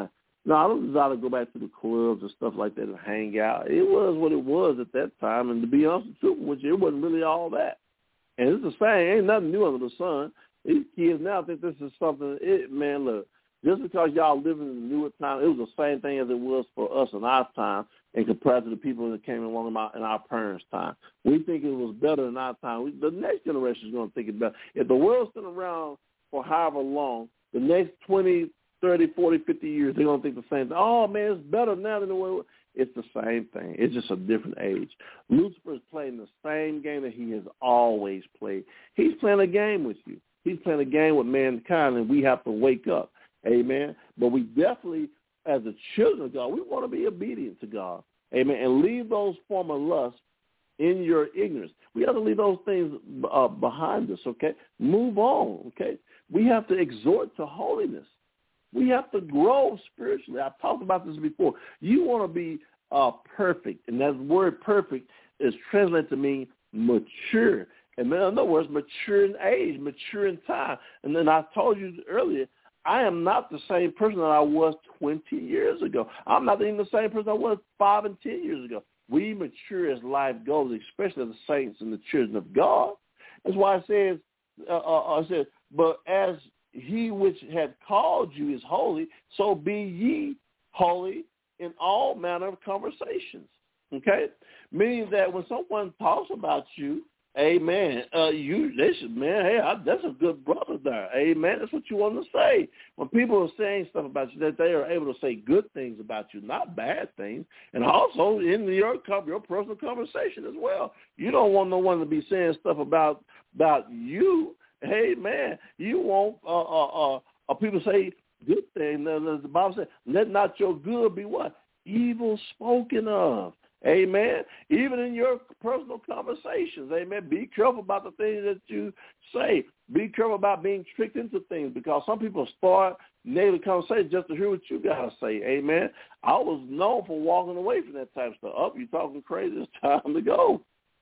No, I don't desire to go back to the clubs and stuff like that and hang out. It was what it was at that time, and to be honest with you, it wasn't really all that. And it's the same. Ain't nothing new under the sun. These kids now think this is something. It man, look, just because y'all living in the newer time, it was the same thing as it was for us in our time, and compared to the people that came along in our, in our parents' time. We think it was better in our time. We, the next generation is going to think it better. If the world's been around for however long, the next twenty, thirty, forty, fifty years, they're going to think the same thing. Oh, man, it's better now than the way it was. It's the same thing. It's just a different age. Lucifer is playing the same game that he has always played. He's playing a game with you. He's playing a game with mankind, and we have to wake up. Amen. But we definitely, as the children of God, we want to be obedient to God. Amen. And leave those former lusts in your ignorance. We have to leave those things uh, behind us, okay? Move on, okay? We have to exhort to holiness. We have to grow spiritually. I've talked about this before. You want to be uh, perfect, and that word perfect is translated to mean mature. And in other words, mature in age, mature in time. And then I told you earlier, I am not the same person that I was twenty years ago. I'm not even the same person I was five and ten years ago. We mature as life goes, especially the saints and the children of God. That's why it says, uh, uh, I said, but as he which had called you is holy, so be ye holy in all manner of conversations. Okay? Meaning that when someone talks about you, amen, uh, you, they should, man, hey, I, that's a good brother there. Amen. That's what you want to say. When people are saying stuff about you, that they are able to say good things about you, not bad things. And also in your, your personal conversation as well. You don't want no one to be saying stuff about, about you. Hey, man, you want uh, uh, uh, uh, people say good things. The Bible says, let not your good be what? Evil spoken of. Amen. Even in your personal conversations, amen, be careful about the things that you say. Be careful about being tricked into things, because some people start negative conversations just to hear what you got to say. Amen. I was known for walking away from that type of stuff. Up, you talking crazy, it's time to go.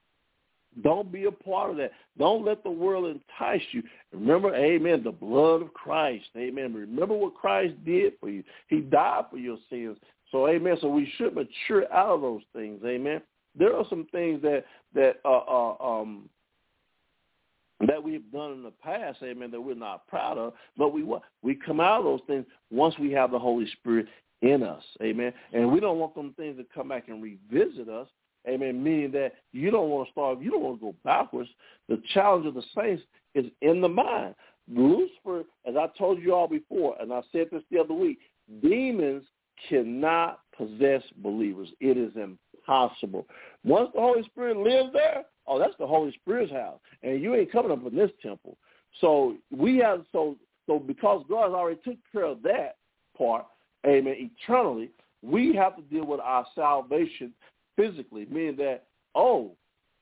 Don't be a part of that. Don't let the world entice you. Remember, amen, the blood of Christ. Amen. Remember what Christ did for you. He died for your sins. So, amen, so we should mature out of those things. Amen. There are some things that that uh, uh, um, that we've done in the past, amen, that we're not proud of, but we what? We come out of those things once we have the Holy Spirit in us. Amen. And we don't want them things to come back and revisit us. Amen, meaning that you don't want to start, you don't want to go backwards. The challenge of the saints is in the mind. Lucifer, as I told you all before, and I said this the other week, demons cannot possess believers. It is impossible. Once the Holy Spirit lives there, oh, that's the Holy Spirit's house, and you ain't coming up in this temple. So we have, so so because God has already took care of that part, amen, eternally, we have to deal with our salvation physically, meaning that, oh,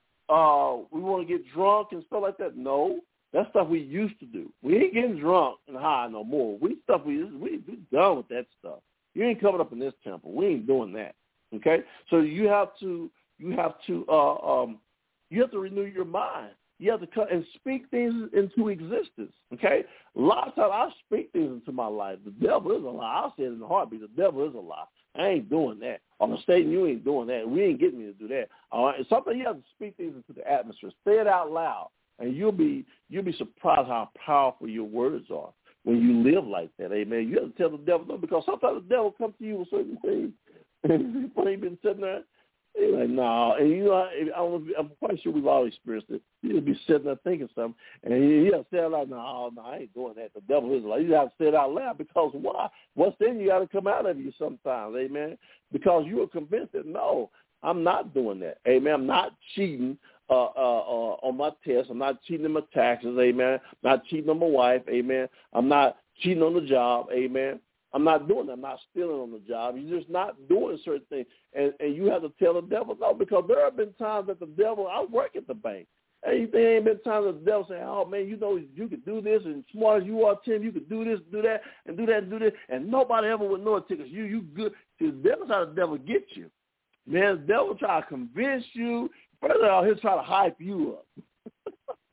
uh, we want to get drunk and stuff like that. No, that's stuff we used to do. We ain't getting drunk and high no more. We stuff we we we done with that stuff. You ain't coming up in this temple. We ain't doing that. Okay, so you have to you have to uh, um, you have to renew your mind. You have to come and speak things into existence. Okay, a lot of times I speak things into my life. The devil is a lie. I'll say it in the heartbeat. The devil is a lie. I ain't doing that. On the state, you ain't doing that. We ain't getting me to do that. All right, it's something you have to speak things into the atmosphere. Say it out loud, and you'll be you'll be surprised how powerful your words are when you live like that. Amen. You have to tell the devil no, because sometimes the devil comes to you with certain things, and you've been sitting there. He's like, no, nah. And you know, I don't know, I'm quite sure we've all experienced it. You'll be sitting there thinking something, and you have to say it out loud, no, no, I ain't doing that. The devil is like, you have to say it out loud, because why? What's in you got to come out of you sometimes, amen? Because you are convinced that, no, I'm not doing that, amen. I'm not cheating uh, uh, uh, on my tests. I'm not cheating in my taxes, amen. I'm not cheating on my wife, amen. I'm not cheating on the job, amen. I'm not doing that. I'm not stealing on the job. You're just not doing certain things. And, and you have to tell the devil no, because there have been times that the devil, I work at the bank. And there ain't been times that the devil say, oh, man, you know, you could do this, and smart as you are, Tim, you could do this, do that, and do that, and do this, and nobody ever would know it because you, you good. See, the devil's how the devil get you. Man, the devil try to convince you. First of all, he'll try to hype you up.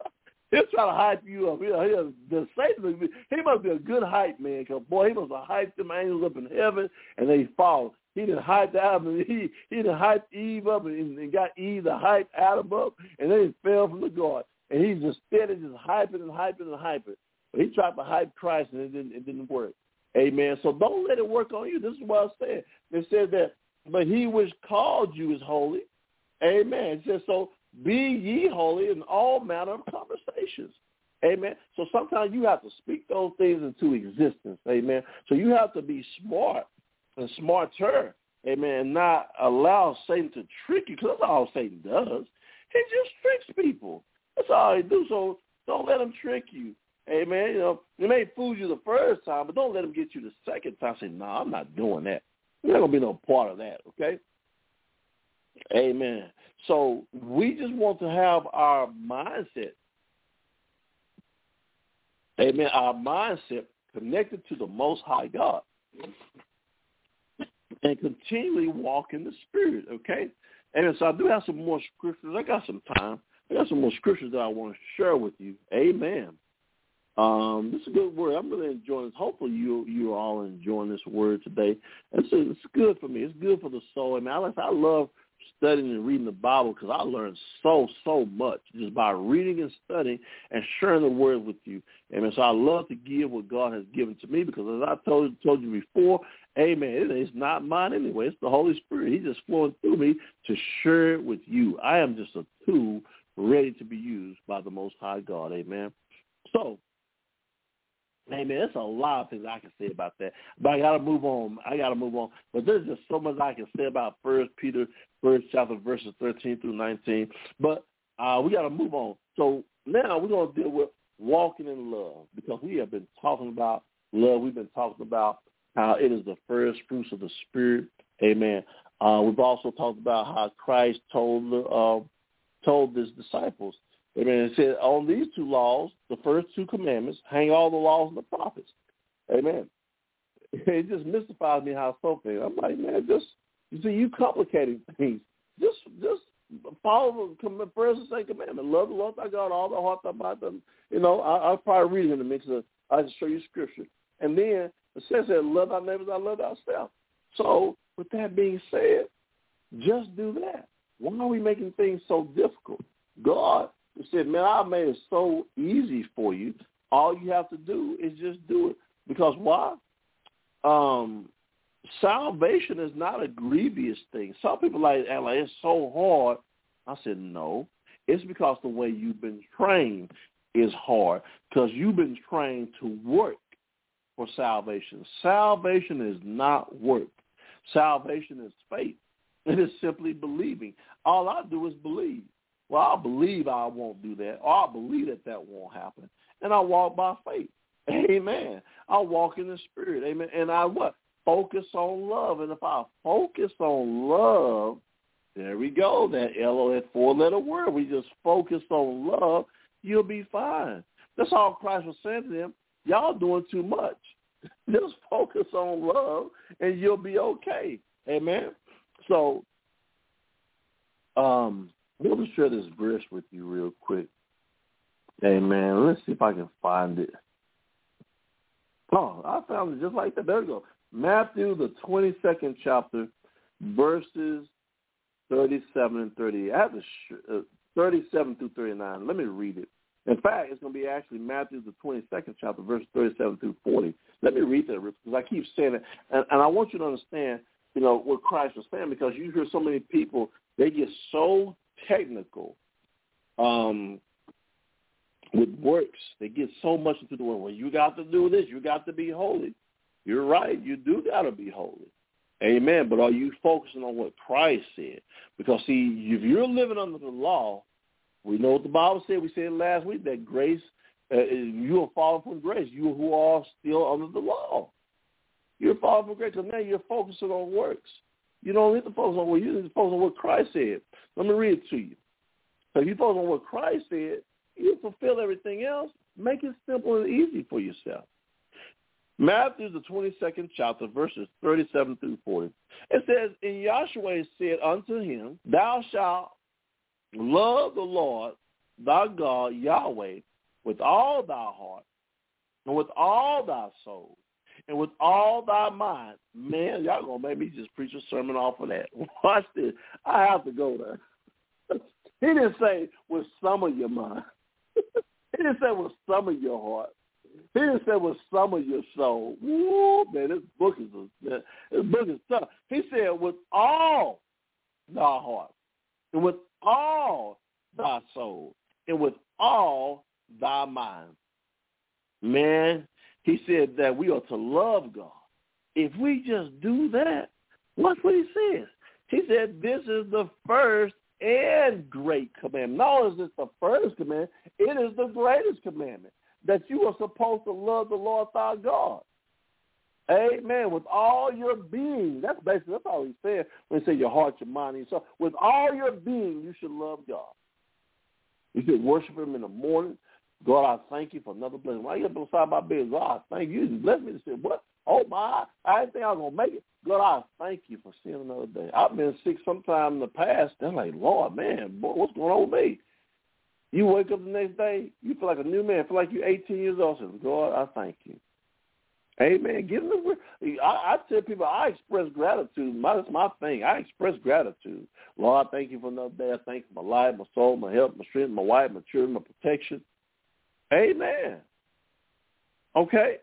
He'll try to hype you up. He'll, he'll, the Satan, he must be a good hype man, because, boy, he must have hyped them angels up in heaven, and they fall. He done hyped Adam, and he, he done hyped Eve up, and, and got Eve to hype Adam up, and then he fell from the garden. And he's just steady, just hyping and hyping and hyping. But he tried to hype Christ, and it didn't, it didn't work. Amen. So don't let it work on you. This is what I said. They said that, but he which called you is holy. Amen. It says, so be ye holy in all manner of conversations. Amen. So sometimes you have to speak those things into existence. Amen. So you have to be smart and smarter. Amen. And not allow Satan to trick you, because that's all Satan does. He just tricks people. That's all he do. So don't let him trick you. Amen. You know, he may fool you the first time, but don't let him get you the second time. Say, no, nah, I'm not doing that. You're not going to be no part of that, okay? Amen. So we just want to have our mindset, amen, our mindset connected to the Most High God and continually walk in the Spirit, okay? Amen. So I do have some more scriptures. I got some time. I got some more scriptures that I want to share with you. Amen. Um, this is a good word. I'm really enjoying this. Hopefully you you are all enjoying this word today. It's, it's good for me. It's good for the soul. I mean, I, I love studying and reading the Bible, because I learned so, so much just by reading and studying and sharing the word with you. Amen. So I love to give what God has given to me, because as I told, told you before, amen, it, it's not mine anyway. It's the Holy Spirit. He's just flowing through me to share it with you. I am just a tool ready to be used by the Most High God. Amen. So, amen, there's a lot of things I can say about that. But I got to move on. I got to move on. But there's just so much I can say about First Peter, first chapter, verses thirteen through nineteen. But uh, we got to move on. So now we're going to deal with walking in love, because we have been talking about love. We've been talking about how it is the first fruits of the Spirit. Amen. Uh, we've also talked about how Christ told the, uh, told his disciples, amen, it said, on these two laws, the first two commandments, hang all the laws and the prophets. Amen. It just mystifies me how so things. I'm like, man, just, you see, you complicating things. Just just follow the first and second commandment. Love the Lord thy God, all the heart, thy mind. Them. You know, I, I'll probably read it in a mix of, I'll just show you scripture. And then it says that love thy neighbors, I love thyself. So with that being said, just do that. Why are we making things so difficult? God said, man, I made it so easy for you. All you have to do is just do it. Because why? Um, salvation is not a grievous thing. Some people like, like, it's so hard. I said, no. It's because the way you've been trained is hard, because you've been trained to work for salvation. Salvation is not work. Salvation is faith. It is simply believing. All I do is believe. Well, I believe I won't do that, or I believe that that won't happen, and I walk by faith. Amen. I walk in the Spirit. Amen. And I what? Focus on love. And if I focus on love, there we go. That L, that four-letter word. We just focus on love, you'll be fine. That's all Christ was saying to them. Y'all doing too much. Just focus on love, and you'll be okay. Amen. So, um, let me share this verse with you real quick. Amen. Let's see if I can find it. Oh, I found it just like that. There we go. Matthew, the twenty-second chapter, verses thirty-seven and thirty-eight. I have to sh- uh, thirty-seven through thirty-nine. Let me read it. In fact, it's going to be actually Matthew, the twenty-second chapter, verses thirty-seven through forty. Let me read that, because I keep saying it. And, and I want you to understand, you know, what Christ was saying, because you hear so many people, they get so technical um, with works. They get so much into the word. Well, you got to do this. You got to be holy. You're right. You do got to be holy. Amen. But are you focusing on what Christ said? Because, see, if you're living under the law, we know what the Bible said. We said last week that grace, uh, you are falling from grace. You who are still under the law. You're falling from grace because now you're focusing on works. You don't need to focus on what you need to focus on what Christ said. Let me read it to you. So if you focus on what Christ said, you fulfill everything else. Make it simple and easy for yourself. Matthew, the twenty-second chapter, verses thirty-seven through forty. It says, and Yahshua said unto him, thou shalt love the Lord thy God, Yahweh, with all thy heart, and with all thy soul, and with all thy mind. Man, y'all going to make me just preach a sermon off of that. Watch this. I have to go there. He didn't say with some of your mind. He didn't say with some of your heart. He didn't say with some of your soul. Woo, man, this book is a, this book is tough. He said with all thy heart, and with all thy soul, and with all thy mind. Man, he said that we are to love God. If we just do that, watch what he says. He said this is the first and great commandment. Not only is it the first commandment, it is the greatest commandment, that you are supposed to love the Lord thy God. Amen. With all your being. That's basically, that's all he said when he said your heart, your mind, and your soul. With all your being, you should love God. You should worship him in the morning. God, I thank you for another blessing. When I get beside my bed, God, I thank you. You bless me to say, what? Oh, my, I didn't think I was going to make it. God, I thank you for seeing another day. I've been sick sometime in the past. They're like, Lord, man, boy, what's going on with me? You wake up the next day, you feel like a new man. Feel like you're eighteen years old. Say, God, I thank you. Amen. Give them the, I, I tell people, I express gratitude. My, that's my thing. I express gratitude. Lord, I thank you for another day. I thank you for my life, my soul, my health, my strength, my wife, my children, my protection. Amen. Okay.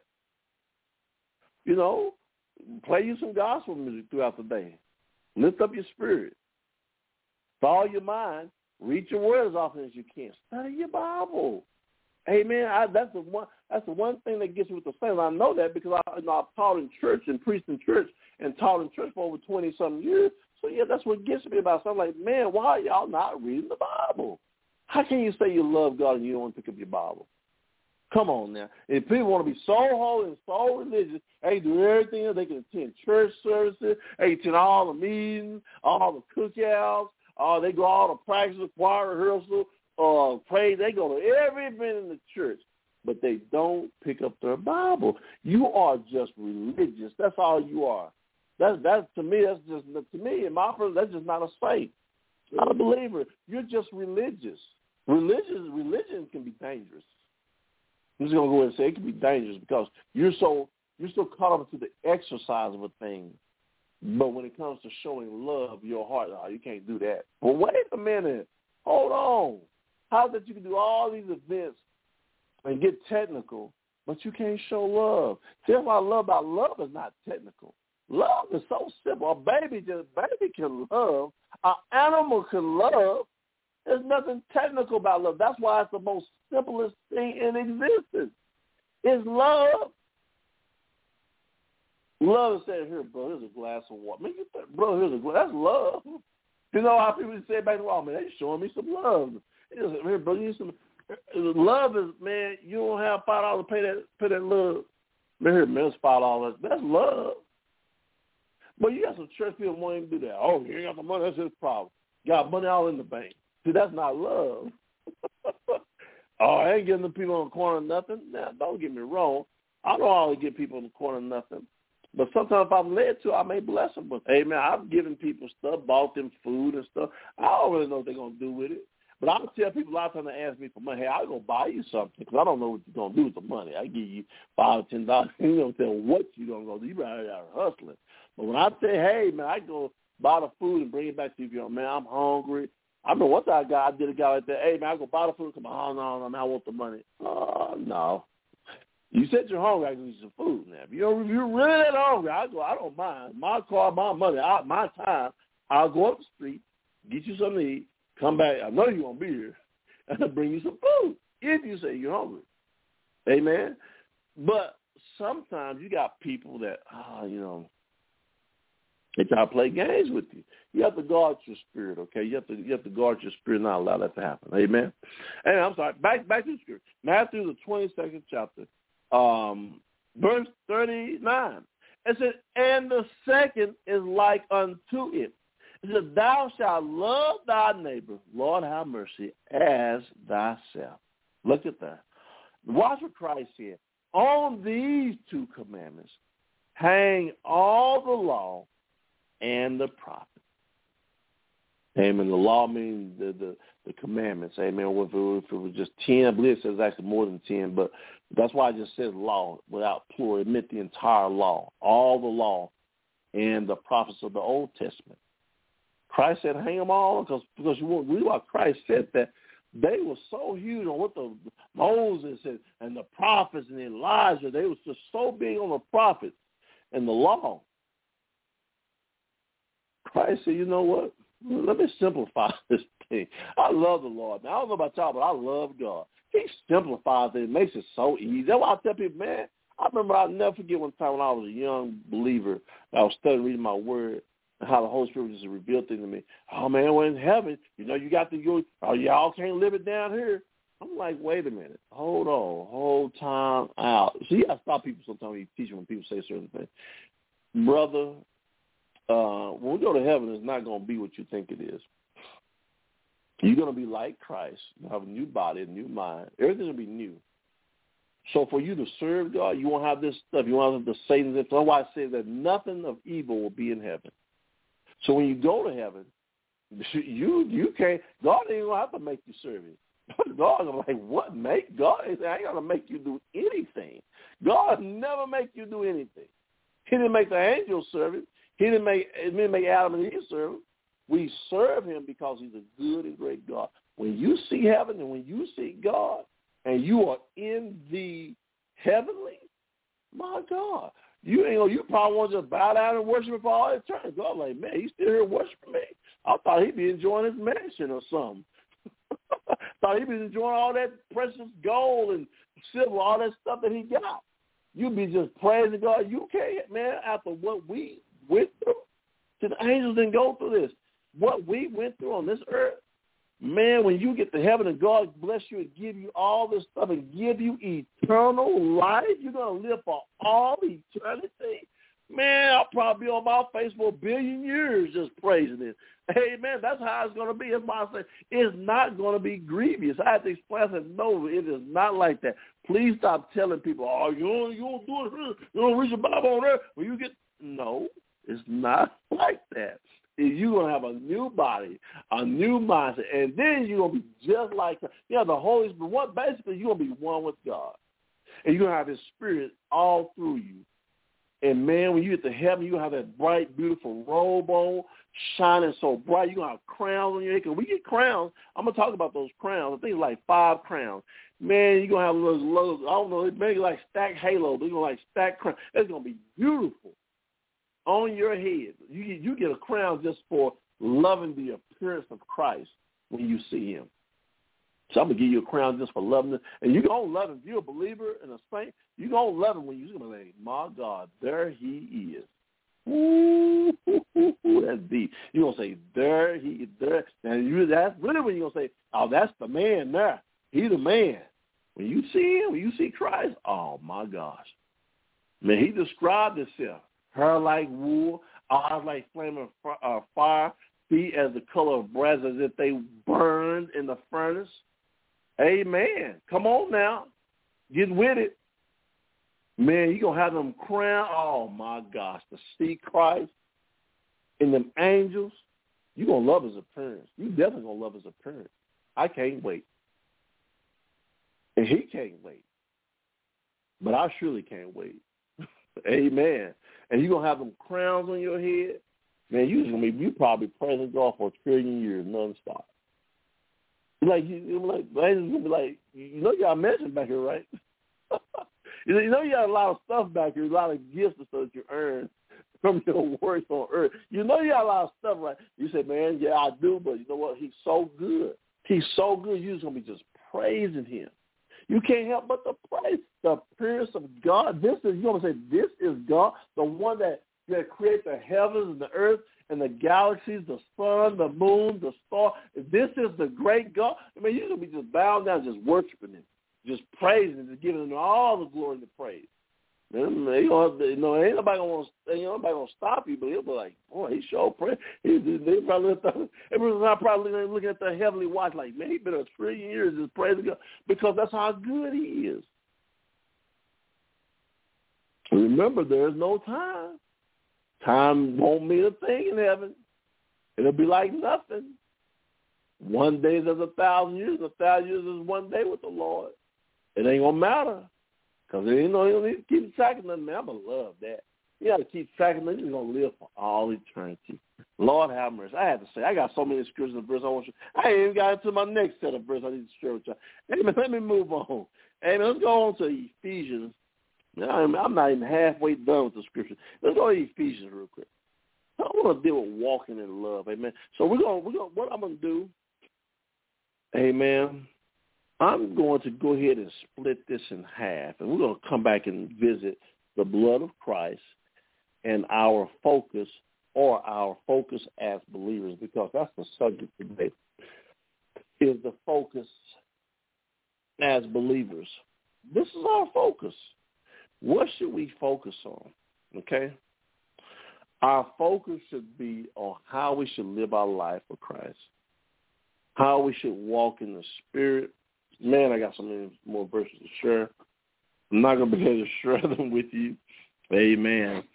You know, play you some gospel music throughout the day. Lift up your spirit. Follow your mind. Read your word as often as you can. Study your Bible. Amen. I, that's the one. That's the one thing that gets me with the saints. I know that because I, you know, I've taught in church and preached in church and taught in church for over twenty something years. So yeah, that's what gets me about. So I'm like, man, why are y'all not reading the Bible? How can you say you love God and you don't want to pick up your Bible? Come on now. If people want to be so holy and so religious, they do everything. They can attend church services. They attend all the meetings, all the cookouts. Uh, they go all the practices, choir rehearsal, uh, pray. They go to every event in the church, but they don't pick up their Bible. You are just religious. That's all you are. That's that's to me. That's just to me. In my person, that's just not a saint, not a believer. You're just religious. Religious religion can be dangerous. I'm just gonna go ahead and say it can be dangerous because you're so you're so caught up into the exercise of a thing. But when it comes to showing love, your heart, oh, you can't do that. Well, wait a minute. Hold on. How is it you can do all these events and get technical, but you can't show love? See, that's what I love about love is not technical. Love is so simple. A baby just baby can love. An animal can love. There's nothing technical about love. That's why it's the most simplest thing in existence. It's love. Love is saying, here, bro, here's a glass of water. Man, you think, bro, here's a glass. That's love. You know how people say back to, oh, man, they showing me some love. Just, here, bro, you need some. Love is, man, you don't have five dollars to pay that, pay that love. Man, here, man, it's five dollars. That's love. But you got some church people wanting to do that. Oh, you ain't got the money. That's his problem. Got money all in the bank. See, that's not love. Oh, I ain't getting the people on the corner nothing. Now, don't get me wrong. I don't always get people on the corner nothing. But sometimes if I'm led to, I may bless them. But, hey, man, I've given people stuff, bought them food and stuff. I don't really know what they're going to do with it. But I'll tell people a lot of times they ask me for money, hey, I'll go buy you something because I don't know what you're going to do with the money. I give you five or ten dollars. You don't tell what you're going to go do. You're out there hustling. But when I say, hey, man, I go buy the food and bring it back to you, you know, man, I'm hungry. I remember one time I, got, I did a guy like that, hey, man, I go buy the food. Come on, oh, no, no, man, I want the money. Oh, no. You said you're hungry, I can get you some food now. If you're, if you're really that hungry, I go, I don't mind. My car, my money, I, my time, I'll go up the street, get you something to eat, come back. I know you're going to be here, and I'll bring you some food if you say you're hungry. Amen? But sometimes you got people that, oh, you know, they try to play games with you. You have to guard your spirit, okay? You have to you have to guard your spirit and not allow that to happen. Amen? And I'm sorry, back back to the scripture. Matthew, the twenty-second chapter, um, verse thirty-nine. It says, and the second is like unto it. It says, thou shalt love thy neighbor, Lord have mercy, as thyself. Look at that. Watch what Christ said. On these two commandments hang all the law and the prophets. Amen. The law means the, the, the commandments. Amen. If it, if it was just ten, I believe it says actually more than ten, but that's why I just said law without plural. It meant the entire law, all the law and the prophets of the Old Testament. Christ said, hang them all, because because you won't read why Christ said that. They were so huge on what the Moses and, and the prophets and Elijah. They was just so big on the prophets and the law. Christ said, you know what? Let me simplify this thing. I love the Lord. Now, I don't know about y'all, but I love God. He simplifies it. It makes it so easy. That's why I tell people, man, I remember I'll never forget one time when I was a young believer. I was studying, reading my word, and how the Holy Spirit just revealed things to me. Oh, man, we're in heaven. You know, you got to go. Oh, y'all can't live it down here. I'm like, wait a minute. Hold on. Hold time out. See, I stop people sometimes when you teach when people say certain things. Brother, uh, when we go to heaven, it's not going to be what you think it is. You're going to be like Christ. You have a new body, a new mind. Everything will be new. So for you to serve God, you won't have this stuff. You won't have the Satan's. That's why I say that nothing of evil will be in heaven. So when you go to heaven, you you can't. God ain't gonna have to make you serve Him. God is like, what? Make God? I ain't gonna make you do anything. God never make you do anything. He didn't make the angels serve Him. He didn't make. He didn't make Adam and Eve serve Him. We serve Him because He's a good and great God. When you see heaven and when you see God, and you are in the heavenly, my God. You ain't you probably want to just bow down and worship him for all eternity. God, like, man, he's still here worshiping me. I thought he'd be enjoying his mansion or something. Thought he'd be enjoying all that precious gold and silver, all that stuff that he got. You'd be just praising God. You can't, man, after what we went through. See, the angels didn't go through this. What we went through on this earth, man, when you get to heaven and God bless you and give you all this stuff and give you eternal life, you're going to live for all eternity. Man, I'll probably be on my face for a billion years just praising it. Amen. That's how it's going to be. That's why I say it's not going to be grievous. I have to explain. I said, no, it is not like that. Please stop telling people, oh, you don't, you don't do it here. You don't read your Bible on there. When you get, no, it's not like that. You're going to have a new body, a new mindset, and then you're going to be just like, you know, the Holy Spirit. What, basically, you're going to be one with God, and you're going to have His Spirit all through you. And, man, when you get to heaven, you're going to have that bright, beautiful robe on, shining so bright. You're going to have crowns on your head. Because we get crowns. I'm going to talk about those crowns. I think it's like five crowns. Man, you're going to have those, those I don't know, maybe like stacked halos. They're going to like stack crowns. It's going to be beautiful. On your head. You, you get a crown just for loving the appearance of Christ when you see Him. So I'm going to give you a crown just for loving Him. And you're going to love Him. If you're a believer and a saint, you're going to love Him when you're going to say, my God, there He is. Ooh, ooh, ooh, ooh, that's deep. You're going to say, there He is. There. And you, that's really when you're going to say, oh, that's the man there. He's the man. When you see Him, when you see Christ, oh, my gosh. Man, He described Himself. Hair like wool, eyes like flaming uh, fire, feet as the color of brass, as if they burned in the furnace. Amen. Come on now. Get with it. Man, you're going to have them crown. Oh, my gosh. To see Christ and them angels, you're going to love His appearance. You definitely going to love His appearance. I can't wait. And He can't wait. But I surely can't wait. Amen. And you're going to have them crowns on your head. Man, you're going to be, you probably praising God for a trillion years nonstop. Like, you, like, angels going to be like, you know you got a mansion back here, right? You know you got a lot of stuff back here, a lot of gifts and stuff that you earn from your works on earth. You know you got a lot of stuff, right? You say, man, yeah, I do, but you know what? He's so good. He's so good, you're just going to be just praising Him. You can't help but to praise the appearance of God. This is, you're going to say, this is God, the one that, that creates the heavens and the earth and the galaxies, the sun, the moon, the star. This is the great God. I mean, you're going to be just bowing down, just worshiping Him, just praising Him, just giving Him all the glory and the praise. Man, you know, you know, ain't nobody gonna, ain't nobody gonna stop you, but he'll be like, boy, he sure pray. He, they probably, everyone's probably looking at the heavenly watch like, man, he been a trillion years just praising God, because that's how good He is. Remember, there's no time. Time won't mean a thing in heaven. It'll be like nothing. One day is as a thousand years, a thousand years is one day with the Lord. It ain't going to matter because, you know, you don't need to keep track of nothing, man. I'm going to love that. You got to keep track of nothing. You're going to live for all eternity. Lord have mercy. I have to say, I got so many scriptures and verses I want you. I ain't even got into my next set of verses I need to share with you. Hey, man, let me move on. Hey, man, let's go on to Ephesians. I'm not even halfway done with the scripture. Let's go to Ephesians real quick. I want to deal with walking in love, amen. So we're going, we're going, what I'm going to do, amen, I'm going to go ahead and split this in half, and we're going to come back and visit the blood of Christ and our focus or our focus as believers, because that's the subject today, is the focus as believers. This is our focus. What should we focus on, okay? Our focus should be on how we should live our life for Christ, how we should walk in the Spirit. Man, I got so many more verses to share. I'm not going to be able to share them with you. Amen.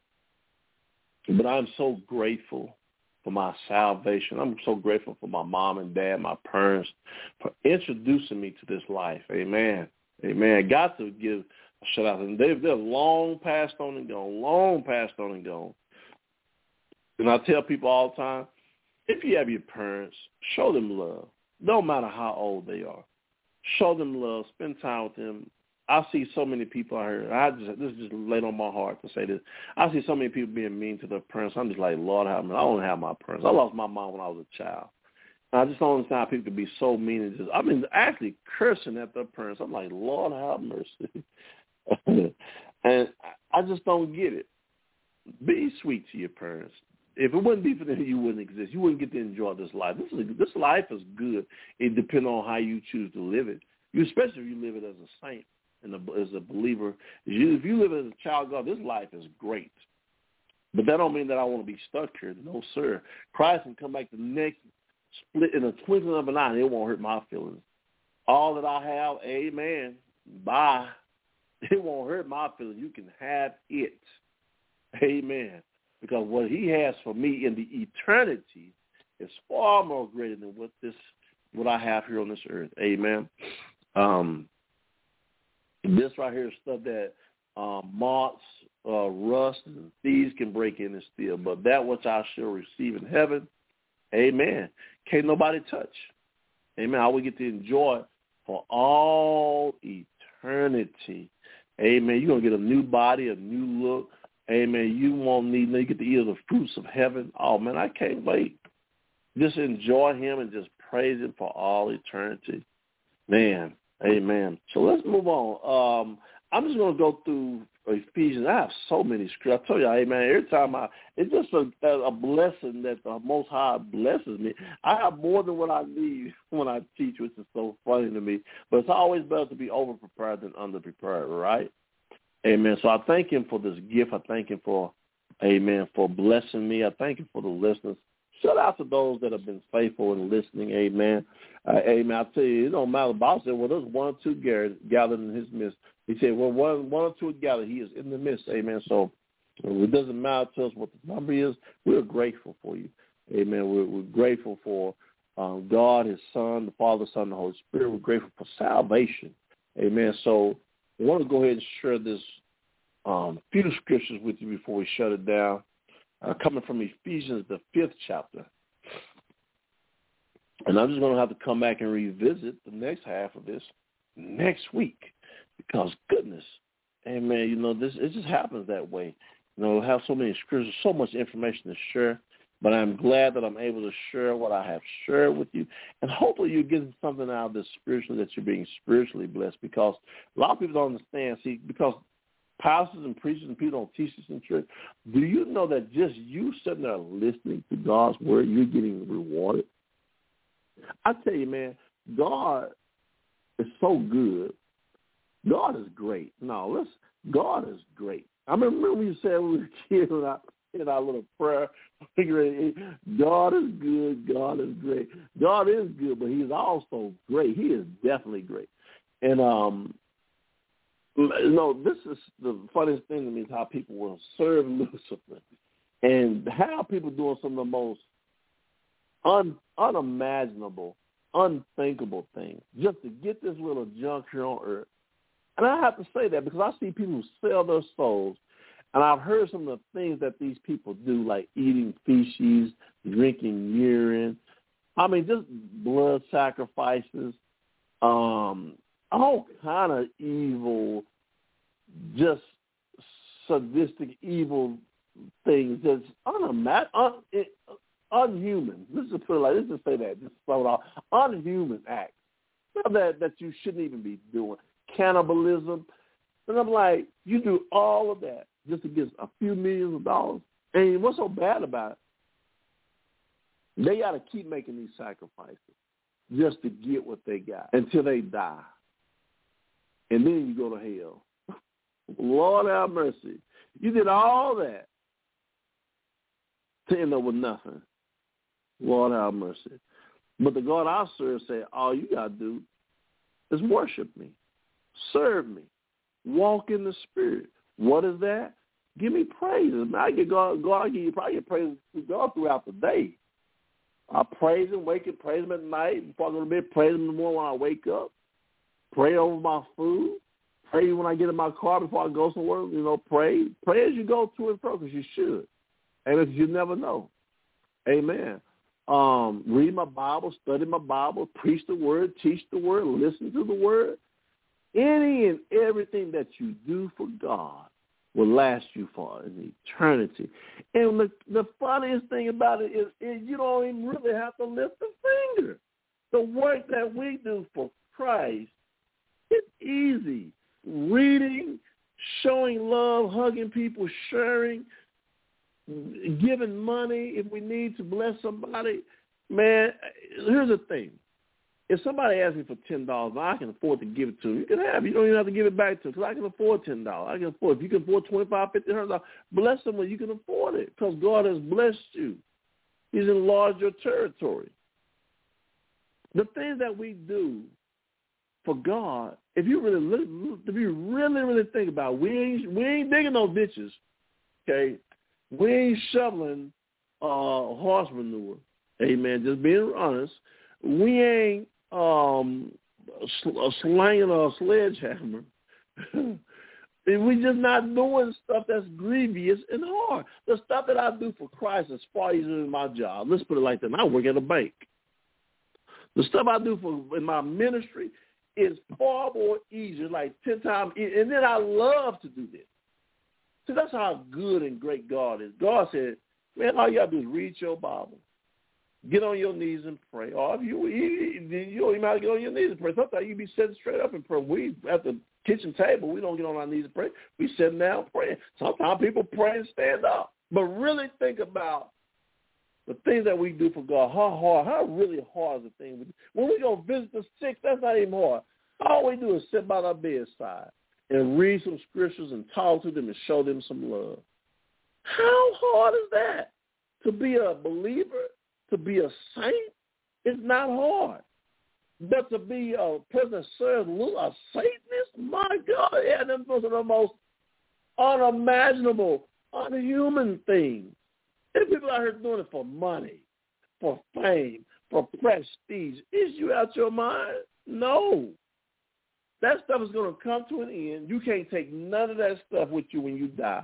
But I'm so grateful for my salvation. I'm so grateful for my mom and dad, my parents, for introducing me to this life. Amen. Amen. Got to give a shout out to them. They've, they're long passed on and gone, long passed on and gone. And I tell people all the time, if you have your parents, show them love. No matter how old they are. Show them love. Spend time with them. I see so many people out here. I just this is just laid on my heart to say this. I see so many people being mean to their parents. I'm just like, Lord, have mercy. I don't have my parents. I lost my mom when I was a child. And I just don't understand how people can be so mean and just, I mean, actually cursing at their parents. I'm like, Lord, have mercy. And I just don't get it. Be sweet to your parents. If it wouldn't be for them, you wouldn't exist. You wouldn't get to enjoy this life. This is this life is good. It depends on how you choose to live it. You, especially if you live it as a saint and a, as a believer. You, if you live as a child of God, this life is great. But that don't mean that I want to be stuck here. No, sir. Christ can come back the next split in a twinkling of an eye, and it won't hurt my feelings. All that I have, amen, bye. It won't hurt my feelings. You can have it. Amen. Because what he has for me in the eternity is far more greater than what this, what I have here on this earth. Amen. Um, this right here is stuff that um, moths, uh, rust, and thieves can break in and steal. But that which I shall receive in heaven, amen, can't nobody touch. Amen. I will get to enjoy it for all eternity. Amen. You're going to get a new body, a new look. Amen. You won't need, you get to eat of the fruits of heaven. Oh, man, I can't wait. Just enjoy him and just praise him for all eternity. Man, amen. So let's move on. Um, I'm just going to go through Ephesians. I have so many scriptures. I tell you, amen, every time I, it's just a, a blessing that the Most High blesses me. I have more than what I need when I teach, which is so funny to me. But it's always better to be over-prepared than under-prepared, right? Amen. So I thank him for this gift. I thank him for, amen, for blessing me. I thank him for the listeners. Shout out to those that have been faithful and listening. Amen. Uh, amen. I tell you, it don't matter. The Bible said, well, there's one or two gathered in his midst. He said, well, one, one or two gathered, he is in the midst. Amen. So it doesn't matter to us what the number is. We're grateful for you. Amen. We're, we're grateful for um, God, his Son, the Father, Son, and the Holy Spirit. We're grateful for salvation. Amen. So I want to go ahead and share this um, few scriptures with you before we shut it down. Uh, coming from Ephesians, the fifth chapter. And I'm just going to have to come back and revisit the next half of this next week because, goodness, amen, you know, this it just happens that way. You know, we have so many scriptures, so much information to share, but I'm glad that I'm able to share what I have shared with you. And hopefully you're getting something out of this spiritually, that you're being spiritually blessed, because a lot of people don't understand, see, because pastors and preachers and people don't teach this in church. Do you know that just you sitting there listening to God's word, you're getting rewarded? I tell you, man, God is so good. God is great. No, let's. God is great. I remember when you said when we were kids in our, in our little prayer, God is good. God is great. God is good, but he's also great. He is definitely great. And, um, you know, this is the funniest thing to me is how people will serve Lucifer and how people doing some of the most un, unimaginable, unthinkable things just to get this little junk here on earth. And I have to say that because I see people who sell their souls, and I've heard some of the things that these people do, like eating feces, drinking urine. I mean, just blood sacrifices, um, all kind of evil, just sadistic, evil things that's unimag- un- it, unhuman. Let's just put it like, let's just say that, just throw it off. Unhuman acts that that you shouldn't even be doing. Cannibalism. And I'm like, you do all of that just to get a few millions of dollars. And what's so bad about it? They got to keep making these sacrifices just to get what they got until they die. And then you go to hell. Lord have mercy. You did all that to end up with nothing. Lord have mercy. But the God I serve said, all you got to do is worship me, serve me, walk in the Spirit. What is that? Give me praise. I get God, God I give you probably get praise to God throughout the day. I praise him, wake up, praise him at night. Before I go to bed, praise him in the morning when I wake up. Pray over my food. Pray when I get in my car before I go somewhere. You know, pray. Pray as you go to and fro because you should. And because you never know. Amen. Um, read my Bible, study my Bible, preach the word, teach the word, listen to the word. Any and everything that you do for God will last you for an eternity. And the, the funniest thing about it is, is you don't even really have to lift a finger. The work that we do for Christ, it's easy. Reading, showing love, hugging people, sharing, giving money if we need to bless somebody. Man, here's the thing. If somebody asks me for ten dollars, I can afford to give it to them. You can have it. You don't even have to give it back to them because I can afford ten dollars. I can afford it. If you can afford twenty-five dollars, fifty dollars, one hundred dollars, bless someone. You can afford it because God has blessed you. He's enlarged your territory. The things that we do for God, if you really look, if you really, really think about it, we ain't, we ain't digging no ditches, okay? We ain't shoveling uh, horse manure, amen, just being honest. We ain't um, sl- slanging a sledgehammer. We just not doing stuff that's grievous and hard. The stuff that I do for Christ is far easier than my job. Let's put it like that. I work at a bank. The stuff I do for in my ministry is far more easier, like ten times easier. And then I love to do this. See, that's how good and great God is. God said, man, all you got to do is read your Bible. Get on your knees and pray. Or if you, you, you don't even have to get on your knees and pray. Sometimes you be sitting straight up and pray. We, at the kitchen table, we don't get on our knees and pray. We sitting down praying. Sometimes people pray and stand up. But really think about the things that we do for God. How hard, how really hard is the thing we do? When we go visit the sick, that's not even hard. All we do is sit by our bedside and read some scriptures and talk to them and show them some love. How hard is that? To be a believer, to be a saint, it's not hard. But to be a person that serves a Satanist, my God, yeah, them those are the most unimaginable, unhuman things. And people out here doing it for money, for fame, for prestige. Is you out your mind? No. That stuff is going to come to an end. You can't take none of that stuff with you when you die.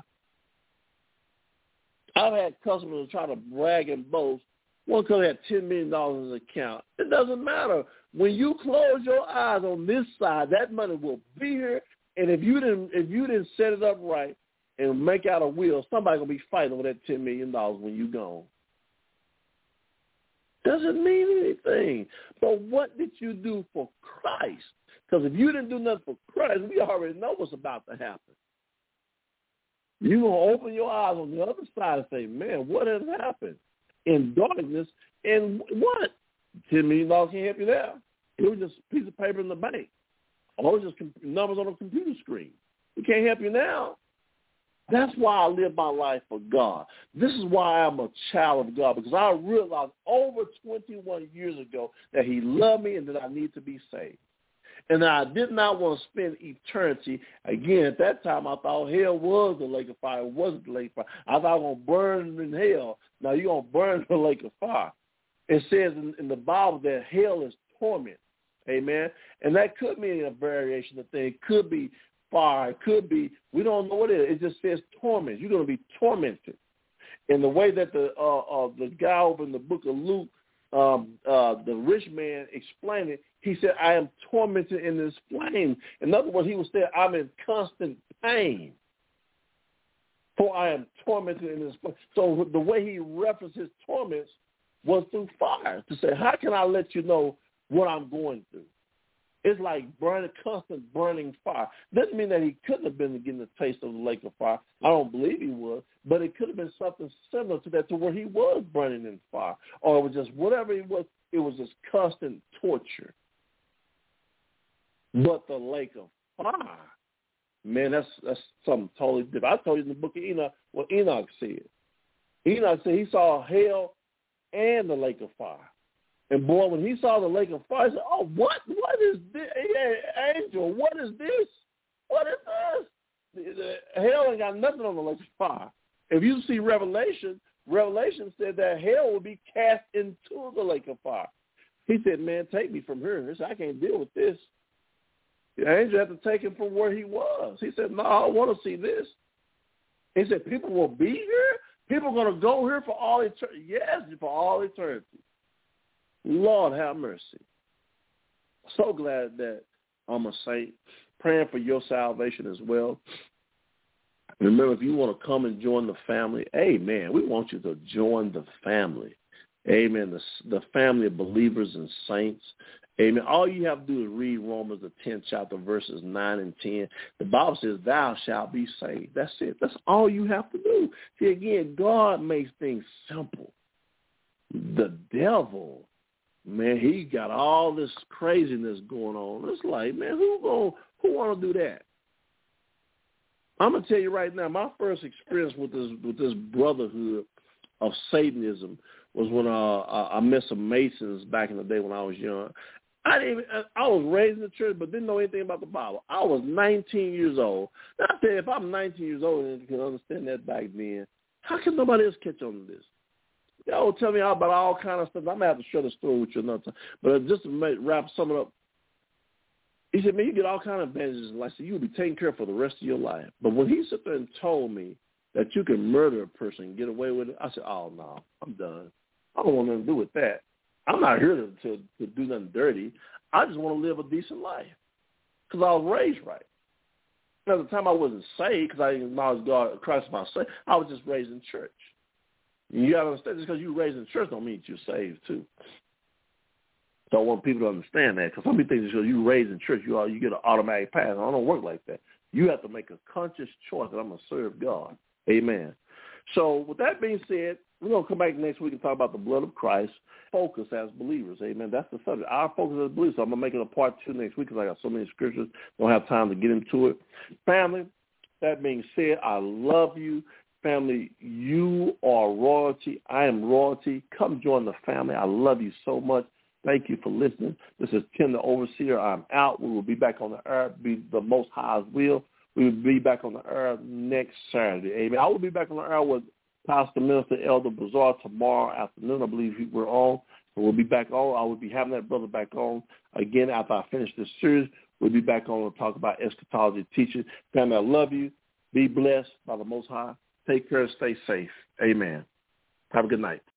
I've had customers try to brag and boast. One customer had ten million dollars in his account. It doesn't matter. When you close your eyes on this side, that money will be here. And if you didn't, if you didn't set it up right and make out a will, somebody's going to be fighting over that ten million dollars when you're gone. Doesn't mean anything. But what did you do for Christ? Because if you didn't do nothing for Christ, we already know what's about to happen. You're going to open your eyes on the other side and say, man, what has happened? In darkness, and what? ten million dollars can't help you there. It was just a piece of paper in the bank. Or just numbers on a computer screen. It can't help you now. That's why I live my life for God. This is why I'm a child of God, because I realized over twenty-one years ago that he loved me and that I need to be saved. And I did not want to spend eternity. Again, at that time, I thought hell was the lake of fire. It wasn't the lake of fire. I thought I was going to burn in hell. Now you're going to burn in the lake of fire. it says in, in the Bible that hell is torment. Amen. And that could mean a variation of things. It could be fire. It could be, we don't know what it is. It just says torment. You're going to be tormented. And the way that the uh, uh, the guy over in the book of Luke, um, uh, the rich man, explained it, he said, I am tormented in this flame. In other words, he was saying, I'm in constant pain. For I am tormented in this flame. So the way he referenced his torments was through fire, to say, how can I let you know what I'm going through? It's like burning, constant burning fire. Doesn't mean that he couldn't have been getting a taste of the lake of fire. I don't believe he was, but it could have been something similar to that, to where he was burning in fire, or it was just whatever it was. It was just constant torture. But the lake of fire, man, that's that's something totally different. I told you in the book of Enoch what Enoch said. Enoch said he saw hell and the lake of fire. And boy, when he saw the lake of fire, he said, oh, what? What is this? Hey, angel, what is this? What is this? Hell ain't got nothing on the lake of fire. If you see Revelation, Revelation said that hell will be cast into the lake of fire. He said, man, take me from here. He said, I can't deal with this. The angel had to take him from where he was. He said, no, I want to see this. He said, people will be here? People are going to go here for all eternity? Yes, for all eternity. Lord have mercy. So glad that I'm a saint. Praying for your salvation as well. Remember, if you want to come and join the family, amen, we want you to join the family. Amen. The, the family of believers and saints. Amen. All you have to do is read Romans, the tenth chapter, verses nine and ten. The Bible says, thou shalt be saved. That's it. That's all you have to do. See, again, God makes things simple. The devil, man, he got all this craziness going on. It's like, man, who gonna, who want to do that? I'm gonna tell you right now, my first experience with this with this brotherhood of Satanism was when uh, I met some Masons back in the day when I was young. I didn't even, I was raised in the church, but didn't know anything about the Bible. I was nineteen years old. Now, I tell you, if I'm nineteen years old and can understand that back then, how can nobody else catch on to this? Y'all will tell me all about all kind of stuff. I'm going to have to share the story with you another time. But just to make, wrap some of it up, he said, man, you get all kind of advantages in life. So you'll be taken care of for the rest of your life. But when he sat there and told me that you can murder a person and get away with it, I said, oh, no, I'm done. I don't want nothing to do with that. I'm not here to, to, to do nothing dirty. I just want to live a decent life because I was raised right. At the time I wasn't saved because I didn't acknowledge God, Christ my Savior. I was just raised in church. You got to understand, just because you're raised in church don't mean you're saved too. So I want people to understand that, because some people think because you're raised in church, you are, you get an automatic pass. I don't work like that. You have to make a conscious choice that I'm going to serve God. Amen. So with that being said, we're going to come back next week and talk about the blood of Christ, focus as believers. Amen. That's the subject. Our focus as believers. So I'm going to make it a part two next week because I got so many scriptures. Don't have time to get into it. Family, that being said, I love you. Family, you are royalty. I am royalty. Come join the family. I love you so much. Thank you for listening. This is Tim the Overseer. I'm out. We will be back on the air. Be the Most High's will. We will be back on the air next Saturday. Amen. I will be back on the air with Pastor Minister Elder Bazaar tomorrow afternoon. I believe we're on. So we'll be back on. I will be having that brother back on again after I finish this series. We'll be back on to talk about eschatology teaching. Family, I love you. Be blessed by the Most High. Take care and stay safe. Amen. Have a good night.